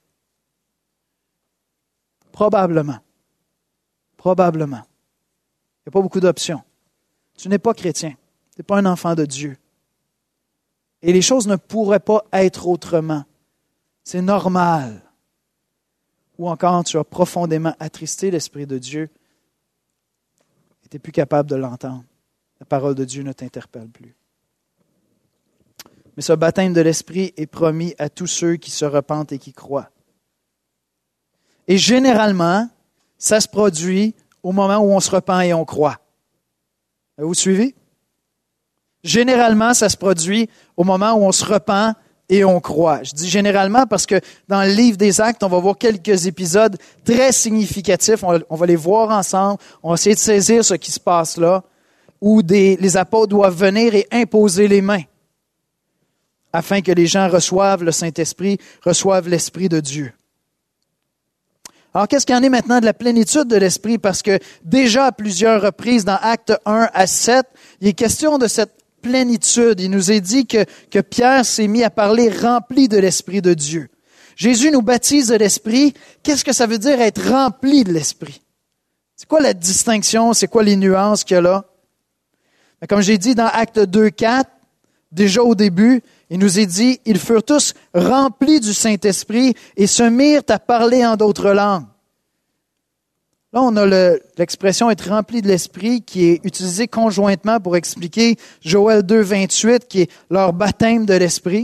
probablement. Il n'y a pas beaucoup d'options. Tu n'es pas chrétien. Tu n'es pas un enfant de Dieu. Et les choses ne pourraient pas être autrement. C'est normal. Ou encore, tu as profondément attristé l'Esprit de Dieu et tu n'es plus capable de l'entendre. La parole de Dieu ne t'interpelle plus. Mais ce baptême de l'Esprit est promis à tous ceux qui se repentent et qui croient. Et généralement, ça se produit au moment où on se repent et on croit. Vous suivez? Généralement, ça se produit au moment où on se repent et on croit. Je dis généralement parce que dans le livre des Actes, on va voir quelques épisodes très significatifs. On va les voir ensemble. On va essayer de saisir ce qui se passe là, où les apôtres doivent venir et imposer les mains afin que les gens reçoivent le Saint-Esprit, reçoivent l'Esprit de Dieu. Alors, qu'est-ce qu'il y en est maintenant de la plénitude de l'Esprit? Parce que déjà à plusieurs reprises, dans Actes 1 à 7, il est question de cette plénitude. Il nous est dit que Pierre s'est mis à parler rempli de l'Esprit de Dieu. Jésus nous baptise de l'Esprit. Qu'est-ce que ça veut dire être rempli de l'Esprit? C'est quoi la distinction? C'est quoi les nuances qu'il y a là? Mais comme j'ai dit dans Actes 2, 4, déjà au début, il nous est dit, ils furent tous remplis du Saint-Esprit et se mirent à parler en d'autres langues. Là, on a l'expression être rempli de l'Esprit qui est utilisée conjointement pour expliquer Joël 2, 28, qui est leur baptême de l'Esprit.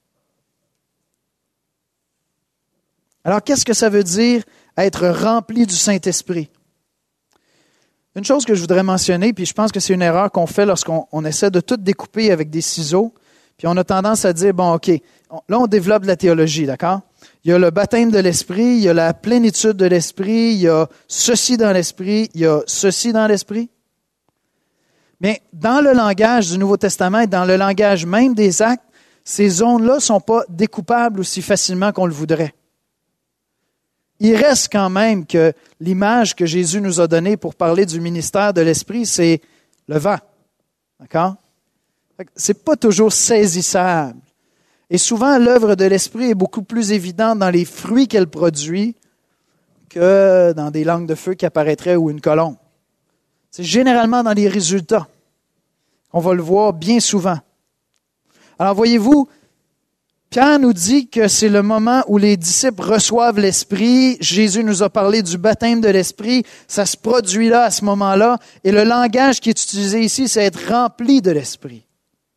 Alors, qu'est-ce que ça veut dire être rempli du Saint-Esprit? Une chose que je voudrais mentionner, puis je pense que c'est une erreur qu'on fait lorsqu'on essaie de tout découper avec des ciseaux, puis on a tendance à dire, bon, OK, là on développe de la théologie, d'accord? Il y a le baptême de l'Esprit, il y a la plénitude de l'Esprit, il y a ceci dans l'Esprit, il y a ceci dans l'Esprit. Mais dans le langage du Nouveau Testament et dans le langage même des Actes, ces zones-là ne sont pas découpables aussi facilement qu'on le voudrait. Il reste quand même que l'image que Jésus nous a donnée pour parler du ministère de l'Esprit, c'est le vent. D'accord? C'est pas toujours saisissable. Et souvent, l'œuvre de l'Esprit est beaucoup plus évidente dans les fruits qu'elle produit que dans des langues de feu qui apparaîtraient ou une colombe. C'est généralement dans les résultats qu'on va le voir bien souvent. Alors, voyez-vous, Pierre nous dit que c'est le moment où les disciples reçoivent l'Esprit. Jésus nous a parlé du baptême de l'Esprit. Ça se produit là, à ce moment-là. Et le langage qui est utilisé ici, c'est être rempli de l'Esprit.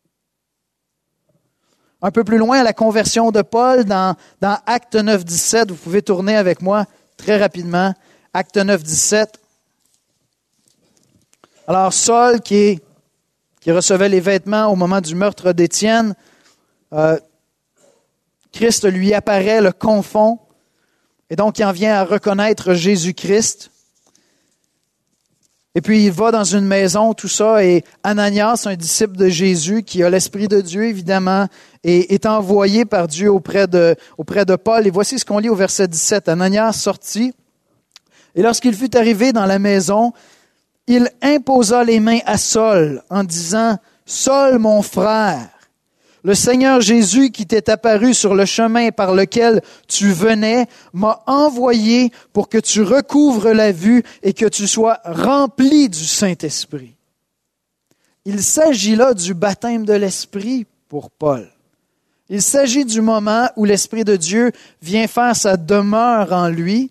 Un peu plus loin, à la conversion de Paul, dans Acte 9, 17, vous pouvez tourner avec moi très rapidement. Acte 9, 17. Alors, Saul, qui recevait les vêtements au moment du meurtre d'Étienne, Christ lui apparaît, le confond, et donc il en vient à reconnaître Jésus-Christ. Et puis il va dans une maison, tout ça, et Ananias, un disciple de Jésus, qui a l'Esprit de Dieu, évidemment, et est envoyé par Dieu auprès de Paul. Et voici ce qu'on lit au verset 17. Ananias sortit, et lorsqu'il fut arrivé dans la maison, il imposa les mains à Saul en disant, « Saul, mon frère, le Seigneur Jésus qui t'est apparu sur le chemin par lequel tu venais m'a envoyé pour que tu recouvres la vue et que tu sois rempli du Saint-Esprit. » Il s'agit là du baptême de l'Esprit pour Paul. Il s'agit du moment où l'Esprit de Dieu vient faire sa demeure en lui.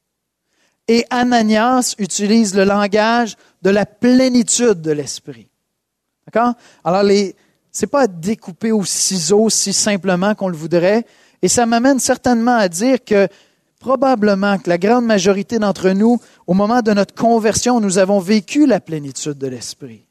Et Ananias utilise le langage de la plénitude de l'Esprit. D'accord? Alors, c'est pas à découper au ciseau si simplement qu'on le voudrait. Et ça m'amène certainement à dire que probablement que la grande majorité d'entre nous, au moment de notre conversion, nous avons vécu la plénitude de l'Esprit.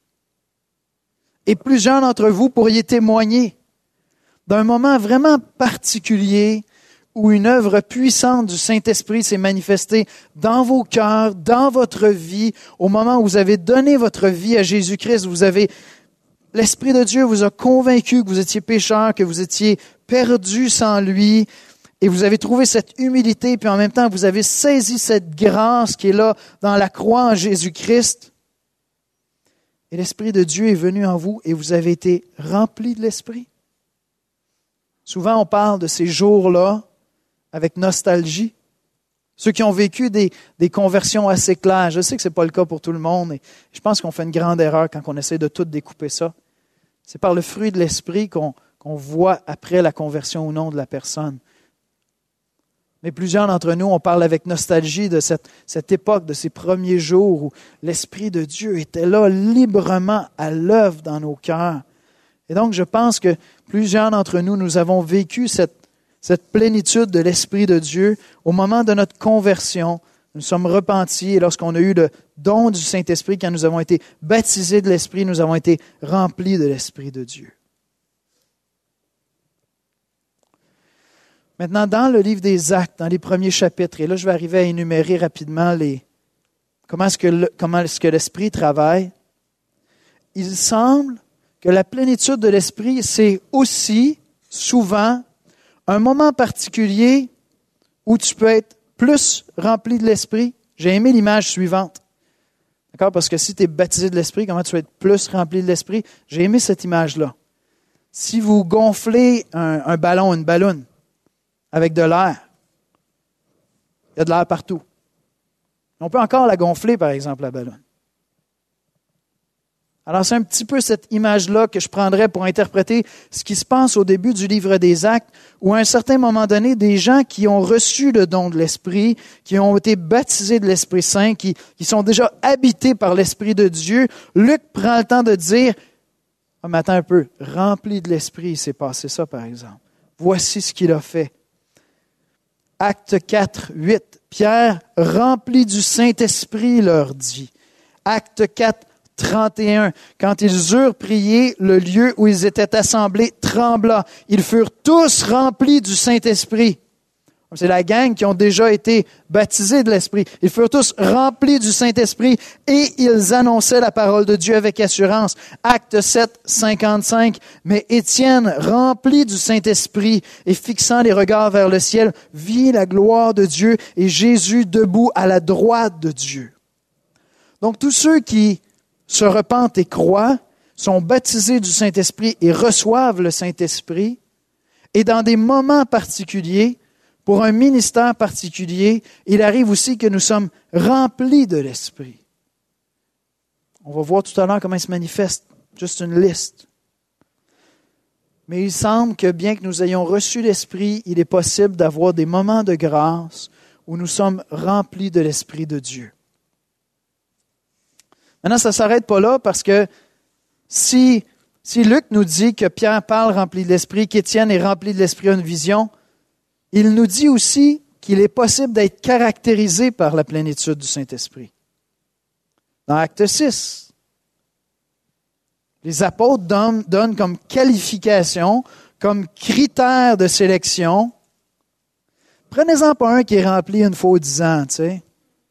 Et plusieurs d'entre vous pourriez témoigner d'un moment vraiment particulier où une œuvre puissante du Saint-Esprit s'est manifestée dans vos cœurs, dans votre vie, au moment où vous avez donné votre vie à Jésus-Christ, l'Esprit de Dieu vous a convaincu que vous étiez pécheur, que vous étiez perdu sans lui, et vous avez trouvé cette humilité, puis en même temps, vous avez saisi cette grâce qui est là dans la croix en Jésus-Christ. Et l'Esprit de Dieu est venu en vous, et vous avez été rempli de l'Esprit. Souvent, on parle de ces jours-là avec nostalgie. Ceux qui ont vécu des conversions assez claires, je sais que ce n'est pas le cas pour tout le monde, et je pense qu'on fait une grande erreur quand on essaie de tout découper ça. C'est par le fruit de l'Esprit qu'on voit après la conversion ou non de la personne. Mais plusieurs d'entre nous, on parle avec nostalgie de cette époque, de ces premiers jours où l'Esprit de Dieu était là librement à l'œuvre dans nos cœurs. Et donc, je pense que plusieurs d'entre nous, nous avons vécu cette plénitude de l'Esprit de Dieu au moment de notre conversion. Nous sommes repentis et lorsqu'on a eu le don du Saint-Esprit, quand nous avons été baptisés de l'Esprit, nous avons été remplis de l'Esprit de Dieu. Maintenant, dans le livre des Actes, dans les premiers chapitres, et là je vais arriver à énumérer rapidement comment est-ce que l'Esprit travaille, il semble que la plénitude de l'Esprit, c'est aussi souvent un moment particulier où tu peux être plus rempli de l'Esprit. J'ai aimé l'image suivante. D'accord? Parce que si tu es baptisé de l'Esprit, comment tu vas être plus rempli de l'Esprit? J'ai aimé cette image-là. Si vous gonflez un ballon, une balloune, avec de l'air, il y a de l'air partout. On peut encore la gonfler, par exemple, la balloune. Alors, c'est un petit peu cette image-là que je prendrais pour interpréter ce qui se passe au début du livre des Actes, où à un certain moment donné, des gens qui ont reçu le don de l'Esprit, qui ont été baptisés de l'Esprit Saint, qui sont déjà habités par l'Esprit de Dieu, Luc prend le temps de dire, « Ah, mais attends un peu, rempli de l'Esprit, il s'est passé ça, par exemple. Voici ce qu'il a fait. » Acte 4, 8. Pierre, rempli du Saint-Esprit, leur dit. Acte 4, 31. Quand ils eurent prié, le lieu où ils étaient assemblés trembla. Ils furent tous remplis du Saint-Esprit. C'est la gang qui ont déjà été baptisés de l'Esprit. Ils furent tous remplis du Saint-Esprit et ils annonçaient la parole de Dieu avec assurance. Acte 7, 55. Mais Étienne, rempli du Saint-Esprit et fixant les regards vers le ciel, vit la gloire de Dieu et Jésus debout à la droite de Dieu. Donc tous ceux qui se repentent et croient sont baptisés du Saint-Esprit et reçoivent le Saint-Esprit. Et dans des moments particuliers, pour un ministère particulier, il arrive aussi que nous sommes remplis de l'Esprit. On va voir tout à l'heure comment il se manifeste, juste une liste. Mais il semble que bien que nous ayons reçu l'Esprit, il est possible d'avoir des moments de grâce où nous sommes remplis de l'Esprit de Dieu. Maintenant, ça ne s'arrête pas là parce que si Luc nous dit que Pierre parle rempli de l'Esprit, qu'Étienne est rempli de l'Esprit, a une vision, il nous dit aussi qu'il est possible d'être caractérisé par la plénitude du Saint-Esprit. Dans Acte 6, les apôtres donnent comme qualification, comme critère de sélection, prenez-en pas un qui est rempli une fois aux 10 ans, tu sais.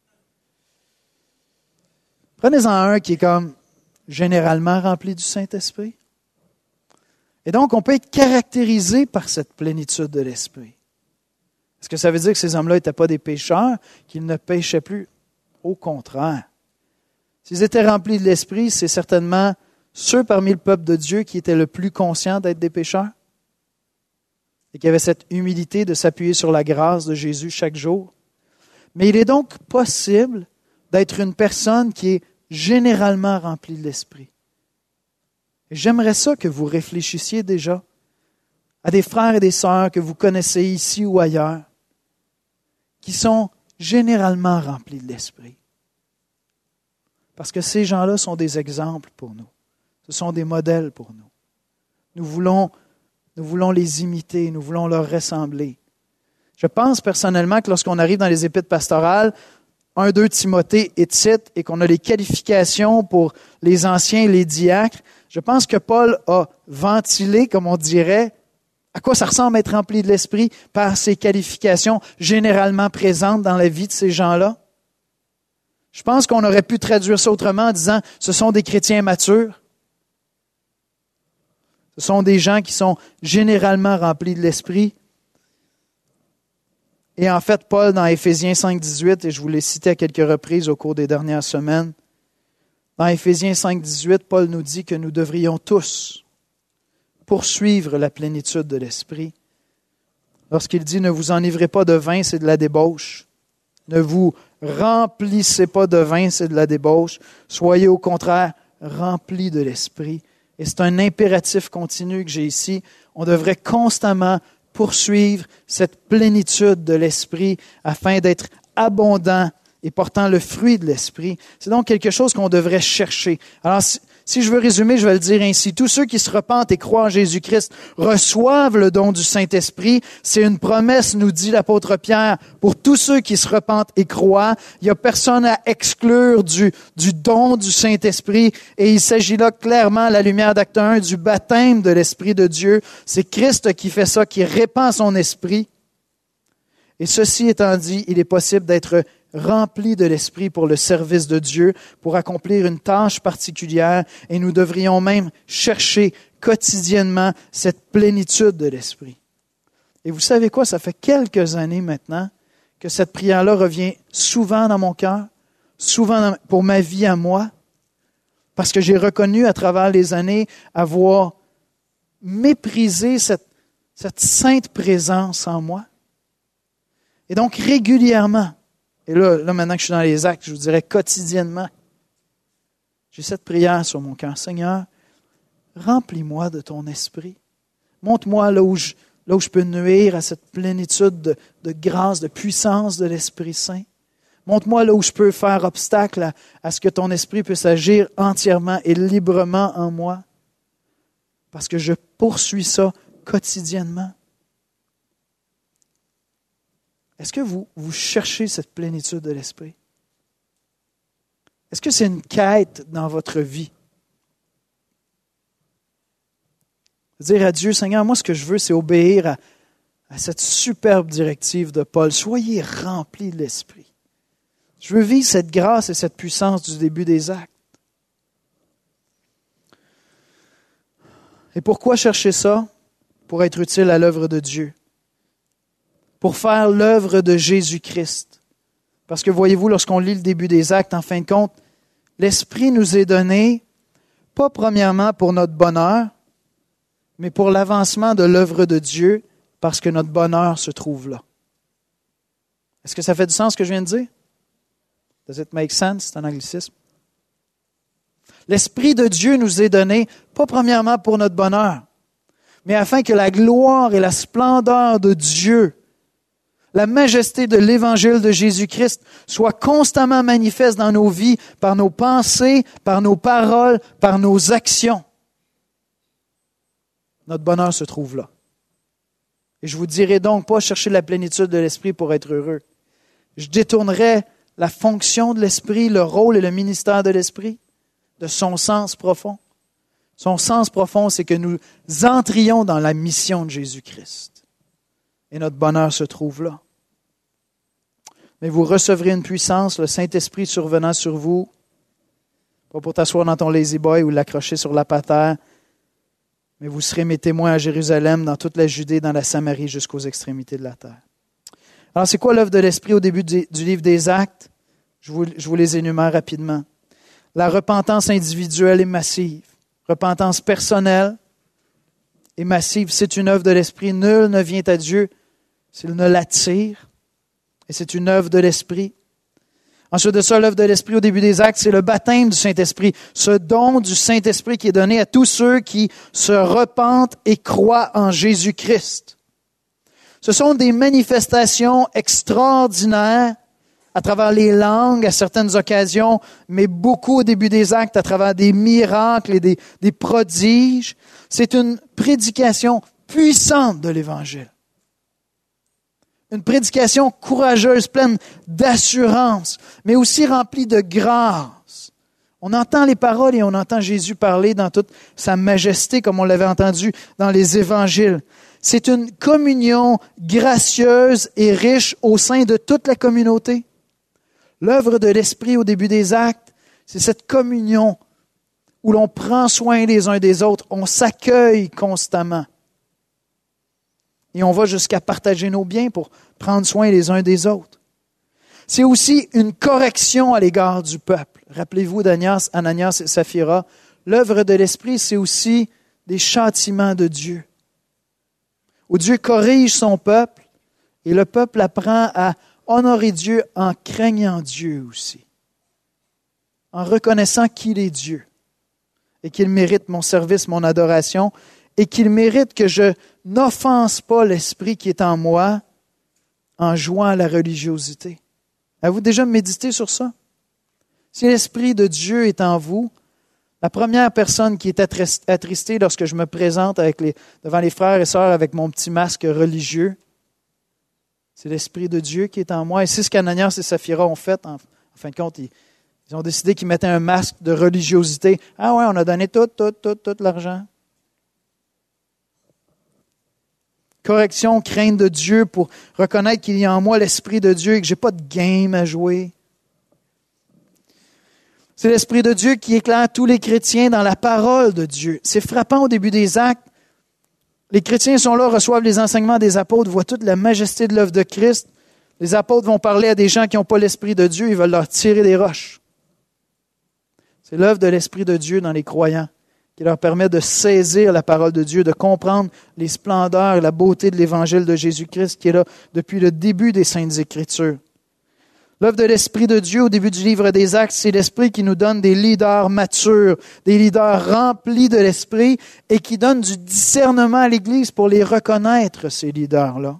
Prenez-en un qui est comme généralement rempli du Saint-Esprit. Et donc, on peut être caractérisé par cette plénitude de l'Esprit. Est-ce que ça veut dire que ces hommes-là n'étaient pas des pécheurs, qu'ils ne péchaient plus? Au contraire. S'ils étaient remplis de l'Esprit, c'est certainement ceux parmi le peuple de Dieu qui étaient le plus conscients d'être des pécheurs et qui avaient cette humilité de s'appuyer sur la grâce de Jésus chaque jour. Mais il est donc possible d'être une personne qui est généralement remplie de l'Esprit. Et j'aimerais ça que vous réfléchissiez déjà à des frères et des sœurs que vous connaissez ici ou ailleurs, qui sont généralement remplis de l'Esprit. Parce que ces gens-là sont des exemples pour nous. Ce sont des modèles pour nous. Nous voulons les imiter, nous voulons leur ressembler. Je pense personnellement que lorsqu'on arrive dans les épîtres pastorales, 1, 2 Timothée et Tite, et qu'on a les qualifications pour les anciens et les diacres, je pense que Paul a ventilé, comme on dirait, à quoi ça ressemble être rempli de l'Esprit par ces qualifications généralement présentes dans la vie de ces gens-là. Je pense qu'on aurait pu traduire ça autrement en disant « ce sont des chrétiens matures ». Ce sont des gens qui sont généralement remplis de l'Esprit. Et en fait, Paul, dans Éphésiens 5, 18, et je vous l'ai cité à quelques reprises au cours des dernières semaines, dans Éphésiens 5, 18, Paul nous dit que nous devrions tous poursuivre la plénitude de l'Esprit. Lorsqu'il dit « ne vous enivrez pas de vin, c'est de la débauche. Ne vous remplissez pas de vin, c'est de la débauche. Soyez au contraire remplis de l'Esprit. » Et c'est un impératif continu que j'ai ici. On devrait constamment poursuivre cette plénitude de l'Esprit afin d'être abondant et portant le fruit de l'Esprit. C'est donc quelque chose qu'on devrait chercher. Alors, si je veux résumer, je vais le dire ainsi. Tous ceux qui se repentent et croient en Jésus-Christ reçoivent le don du Saint-Esprit. C'est une promesse, nous dit l'apôtre Pierre, pour tous ceux qui se repentent et croient. Il n'y a personne à exclure du don du Saint-Esprit. Et il s'agit là clairement, à la lumière d'Acte 1, du baptême de l'Esprit de Dieu. C'est Christ qui fait ça, qui répand son Esprit. Et ceci étant dit, il est possible d'être rempli de l'Esprit pour le service de Dieu, pour accomplir une tâche particulière, et nous devrions même chercher quotidiennement cette plénitude de l'Esprit. Et vous savez quoi? Ça fait quelques années maintenant que cette prière-là revient souvent dans mon cœur, souvent pour ma vie à moi, parce que j'ai reconnu à travers les années avoir méprisé cette sainte présence en moi. Et donc régulièrement, et là, maintenant que je suis dans les actes, je vous dirais quotidiennement, j'ai cette prière sur mon cœur. Seigneur, remplis-moi de ton esprit. Montre-moi là où je peux nuire à cette plénitude de grâce, de puissance de l'Esprit Saint. Montre-moi là où je peux faire obstacle à ce que ton esprit puisse agir entièrement et librement en moi. Parce que je poursuis ça quotidiennement. Est-ce que vous cherchez cette plénitude de l'Esprit? Est-ce que c'est une quête dans votre vie? Dire à Dieu, Seigneur, moi ce que je veux, c'est obéir à à cette superbe directive de Paul. Soyez remplis de l'Esprit. Je veux vivre cette grâce et cette puissance du début des actes. Et pourquoi chercher ça? Pour être utile à l'œuvre de Dieu. Pour faire l'œuvre de Jésus-Christ. Parce que voyez-vous, lorsqu'on lit le début des actes, en fin de compte, l'Esprit nous est donné, pas premièrement pour notre bonheur, mais pour l'avancement de l'œuvre de Dieu, parce que notre bonheur se trouve là. Est-ce que ça fait du sens ce que je viens de dire? Does it make sense? C'est un anglicisme. L'Esprit de Dieu nous est donné, pas premièrement pour notre bonheur, mais afin que la gloire et la splendeur de Dieu, la majesté de l'Évangile de Jésus-Christ soient constamment manifestes dans nos vies, par nos pensées, par nos paroles, par nos actions. Notre bonheur se trouve là. Et je vous dirai donc pas chercher la plénitude de l'Esprit pour être heureux. Je détournerai la fonction de l'Esprit, le rôle et le ministère de l'Esprit de son sens profond. Son sens profond, c'est que nous entrions dans la mission de Jésus-Christ. Et notre bonheur se trouve là. Mais vous recevrez une puissance, le Saint-Esprit survenant sur vous, pas pour t'asseoir dans ton lazy boy ou l'accrocher sur la patère, mais vous serez mes témoins à Jérusalem, dans toute la Judée, dans la Samarie, jusqu'aux extrémités de la terre. Alors, c'est quoi l'œuvre de l'Esprit au début du livre des Actes? Je vous les énumère rapidement. La repentance individuelle est massive. Repentance personnelle est massive. C'est une œuvre de l'Esprit. Nul ne vient à Dieu s'il ne l'attire. Et c'est une œuvre de l'Esprit. Ensuite de ça, l'œuvre de l'Esprit au début des Actes, c'est le baptême du Saint-Esprit. Ce don du Saint-Esprit qui est donné à tous ceux qui se repentent et croient en Jésus-Christ. Ce sont des manifestations extraordinaires à travers les langues, à certaines occasions, mais beaucoup au début des actes, à travers des miracles et des prodiges. C'est une prédication puissante de l'Évangile. Une prédication courageuse, pleine d'assurance, mais aussi remplie de grâce. On entend les paroles et on entend Jésus parler dans toute sa majesté, comme on l'avait entendu dans les évangiles. C'est une communion gracieuse et riche au sein de toute la communauté. L'œuvre de l'Esprit au début des actes, c'est cette communion où l'on prend soin les uns des autres, on s'accueille constamment. Et on va jusqu'à partager nos biens pour prendre soin les uns des autres. C'est aussi une correction à l'égard du peuple. Rappelez-vous d'Ananias et Saphira. L'œuvre de l'Esprit, c'est aussi des châtiments de Dieu, où Dieu corrige son peuple et le peuple apprend à honorer Dieu en craignant Dieu aussi, en reconnaissant qu'il est Dieu et qu'il mérite mon service, mon adoration, et qu'il mérite que je n'offense pas l'Esprit qui est en moi en jouant à la religiosité. Avez-vous déjà médité sur ça? Si l'Esprit de Dieu est en vous, la première personne qui est attristée lorsque je me présente devant les frères et sœurs avec mon petit masque religieux, c'est l'Esprit de Dieu qui est en moi. Et c'est ce qu'Ananias et Saphira ont fait. En fin de compte, ils ont décidé qu'ils mettaient un masque de religiosité. Ah ouais, on a donné tout l'argent. Correction, crainte de Dieu pour reconnaître qu'il y a en moi l'Esprit de Dieu et que je n'ai pas de game à jouer. C'est l'Esprit de Dieu qui éclaire tous les chrétiens dans la parole de Dieu. C'est frappant au début des actes. Les chrétiens sont là, reçoivent les enseignements des apôtres, voient toute la majesté de l'œuvre de Christ. Les apôtres vont parler à des gens qui n'ont pas l'Esprit de Dieu, ils veulent leur tirer des roches. C'est l'œuvre de l'Esprit de Dieu dans les croyants qui leur permet de saisir la parole de Dieu, de comprendre les splendeurs et la beauté de l'Évangile de Jésus-Christ qui est là depuis le début des Saintes Écritures. L'œuvre de l'Esprit de Dieu au début du livre des Actes, c'est l'Esprit qui nous donne des leaders matures, des leaders remplis de l'Esprit et qui donnent du discernement à l'Église pour les reconnaître, ces leaders-là.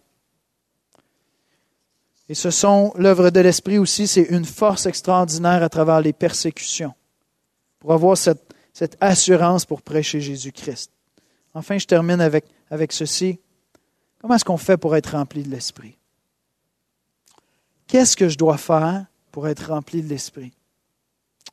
Et l'œuvre de l'Esprit aussi, c'est une force extraordinaire à travers les persécutions, pour avoir cette assurance pour prêcher Jésus-Christ. Enfin, je termine avec ceci. Comment est-ce qu'on fait pour être rempli de l'Esprit? Qu'est-ce que je dois faire pour être rempli de l'Esprit?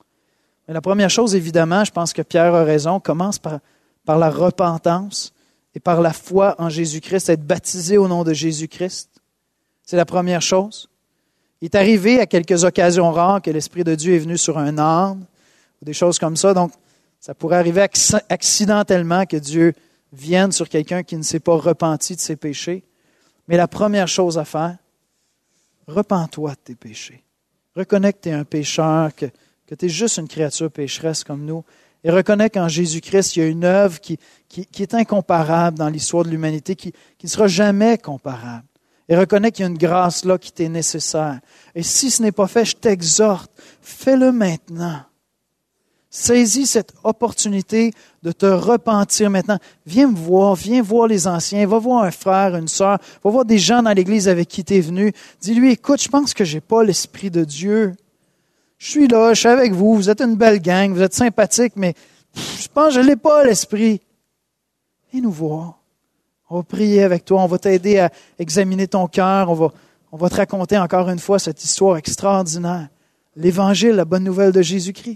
Mais la première chose, évidemment, je pense que Pierre a raison, commence par la repentance et par la foi en Jésus-Christ, être baptisé au nom de Jésus-Christ. C'est la première chose. Il est arrivé à quelques occasions rares que l'Esprit de Dieu est venu sur un âne, ou des choses comme ça. Donc, ça pourrait arriver accidentellement que Dieu vienne sur quelqu'un qui ne s'est pas repenti de ses péchés. Mais la première chose à faire, repens-toi de tes péchés. Reconnais que tu es un pécheur, que tu es juste une créature pécheresse comme nous. Et reconnais qu'en Jésus-Christ, il y a une œuvre qui est incomparable dans l'histoire de l'humanité, qui ne sera jamais comparable. Et reconnais qu'il y a une grâce là qui t'est nécessaire. Et si ce n'est pas fait, je t'exhorte, fais-le maintenant. Saisis cette opportunité de te repentir maintenant. Viens me voir, viens voir les anciens, va voir un frère, une sœur, va voir des gens dans l'Église avec qui tu es venu. Dis-lui, écoute, je pense que je n'ai pas l'Esprit de Dieu. Je suis là, je suis avec vous, vous êtes une belle gang, vous êtes sympathique, mais je pense que je ne l'ai pas l'Esprit. Viens nous voir. On va prier avec toi, on va t'aider à examiner ton cœur, on va te raconter encore une fois cette histoire extraordinaire. L'Évangile, la bonne nouvelle de Jésus-Christ.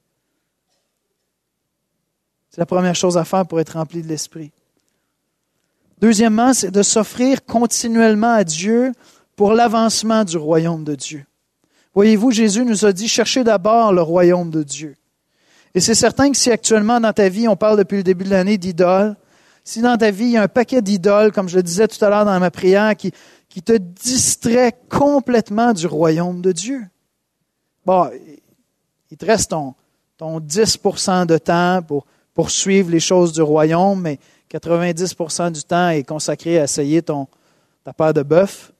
C'est la première chose à faire pour être rempli de l'Esprit. Deuxièmement, c'est de s'offrir continuellement à Dieu pour l'avancement du royaume de Dieu. Voyez-vous, Jésus nous a dit, cherchez d'abord le royaume de Dieu. Et c'est certain que si actuellement dans ta vie, on parle depuis le début de l'année d'idoles, si dans ta vie, il y a un paquet d'idoles, comme je le disais tout à l'heure dans ma prière, qui te distrait complètement du royaume de Dieu, bon, il te reste ton 10% de temps pour suivre les choses du royaume, mais 90% du temps est consacré à essayer ta paire de bœuf.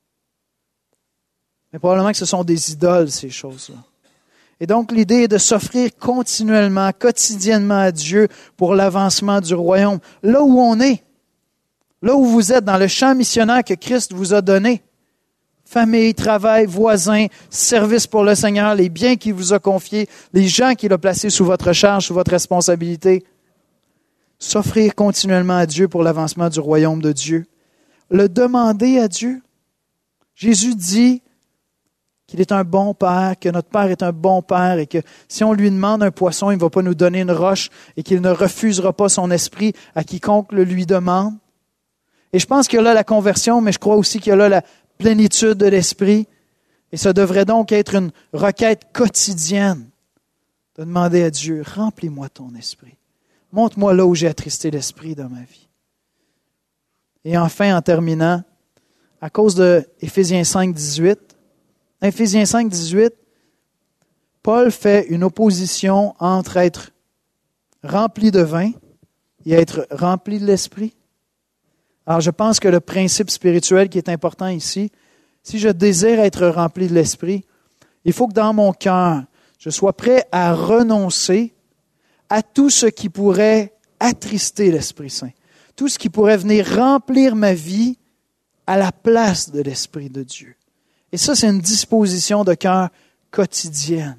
Mais probablement que ce sont des idoles, ces choses-là. Et donc, l'idée est de s'offrir continuellement, quotidiennement à Dieu pour l'avancement du royaume. Là où on est, là où vous êtes, dans le champ missionnaire que Christ vous a donné, famille, travail, voisins, service pour le Seigneur, les biens qu'il vous a confiés, les gens qu'il a placés sous votre charge, sous votre responsabilité. S'offrir continuellement à Dieu pour l'avancement du royaume de Dieu. Le demander à Dieu. Jésus dit qu'il est un bon Père, que notre Père est un bon Père et que si on lui demande un poisson, il ne va pas nous donner une roche et qu'il ne refusera pas son esprit à quiconque le lui demande. Et je pense qu'il y a là la conversion, mais je crois aussi qu'il y a là la plénitude de l'esprit. Et ça devrait donc être une requête quotidienne de demander à Dieu, remplis-moi ton esprit. Montre-moi là où j'ai attristé l'esprit dans ma vie. Et enfin, en terminant, à cause de Éphésiens 5, 18, Éphésiens 5, 18, Paul fait une opposition entre être rempli de vin et être rempli de l'esprit. Alors, je pense que le principe spirituel qui est important ici, si je désire être rempli de l'esprit, il faut que dans mon cœur, je sois prêt à renoncer à tout ce qui pourrait attrister l'Esprit Saint, tout ce qui pourrait venir remplir ma vie à la place de l'Esprit de Dieu. Et ça, c'est une disposition de cœur quotidienne.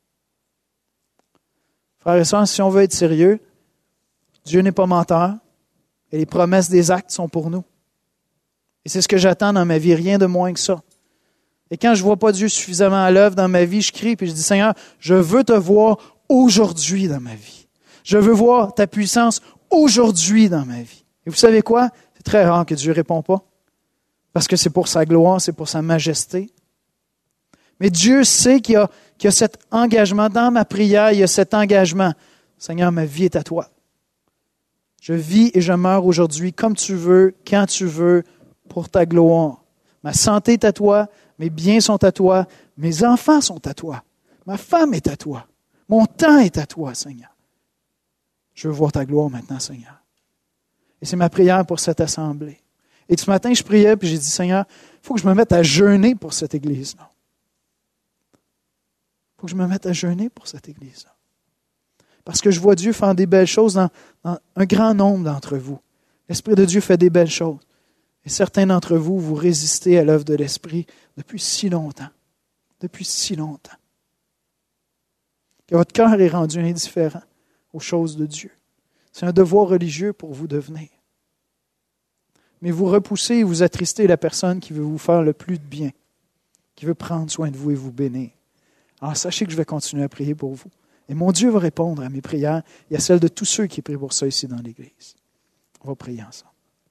Frères et sœurs, si on veut être sérieux, Dieu n'est pas menteur et les promesses des actes sont pour nous. Et c'est ce que j'attends dans ma vie, rien de moins que ça. Et quand je ne vois pas Dieu suffisamment à l'œuvre dans ma vie, je crie et je dis, Seigneur, je veux te voir aujourd'hui dans ma vie. Je veux voir ta puissance aujourd'hui dans ma vie. Et vous savez quoi? C'est très rare que Dieu ne réponde pas. Parce que c'est pour sa gloire, c'est pour sa majesté. Mais Dieu sait qu'il y a cet engagement. Dans ma prière, il y a cet engagement. Seigneur, ma vie est à toi. Je vis et je meurs aujourd'hui comme tu veux, quand tu veux, pour ta gloire. Ma santé est à toi, mes biens sont à toi, mes enfants sont à toi, ma femme est à toi, mon temps est à toi, Seigneur. Je veux voir ta gloire maintenant, Seigneur. Et c'est ma prière pour cette assemblée. Et ce matin, je priais, puis j'ai dit, Seigneur, il faut que je me mette à jeûner pour cette Église-là. Il faut que je me mette à jeûner pour cette Église-là. Parce que je vois Dieu faire des belles choses dans un grand nombre d'entre vous. L'Esprit de Dieu fait des belles choses. Et certains d'entre vous, vous résistez à l'œuvre de l'Esprit depuis si longtemps. Depuis si longtemps. Que votre cœur est rendu indifférent aux choses de Dieu. C'est un devoir religieux pour vous de venir. Mais vous repoussez et vous attristez la personne qui veut vous faire le plus de bien, qui veut prendre soin de vous et vous bénir. Alors sachez que je vais continuer à prier pour vous. Et mon Dieu va répondre à mes prières et à celles de tous ceux qui prient pour ça ici dans l'Église. On va prier ensemble.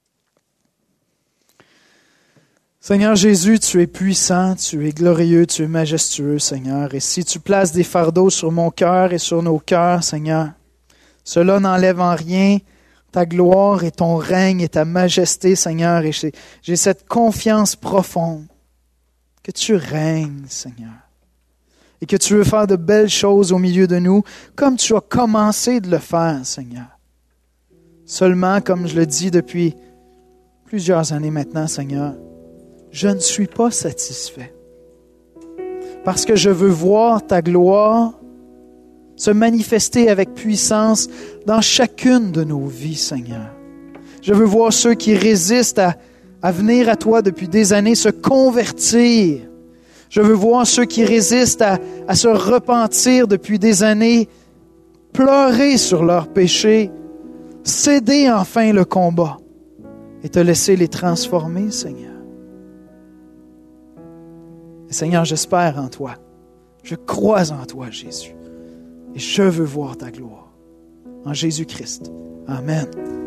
Seigneur Jésus, tu es puissant, tu es glorieux, tu es majestueux, Seigneur. Et si tu places des fardeaux sur mon cœur et sur nos cœurs, Seigneur, cela n'enlève en rien ta gloire et ton règne et ta majesté, Seigneur. Et j'ai cette confiance profonde que tu règnes, Seigneur. Et que tu veux faire de belles choses au milieu de nous, comme tu as commencé de le faire, Seigneur. Seulement, comme je le dis depuis plusieurs années maintenant, Seigneur, je ne suis pas satisfait. Parce que je veux voir ta gloire se manifester avec puissance dans chacune de nos vies, Seigneur. Je veux voir ceux qui résistent à venir à toi depuis des années se convertir. Je veux voir ceux qui résistent à se repentir depuis des années, pleurer sur leurs péchés, céder enfin le combat et te laisser les transformer, Seigneur. Et Seigneur, j'espère en toi. Je crois en toi, Jésus. Et je veux voir ta gloire. En Jésus-Christ. Amen.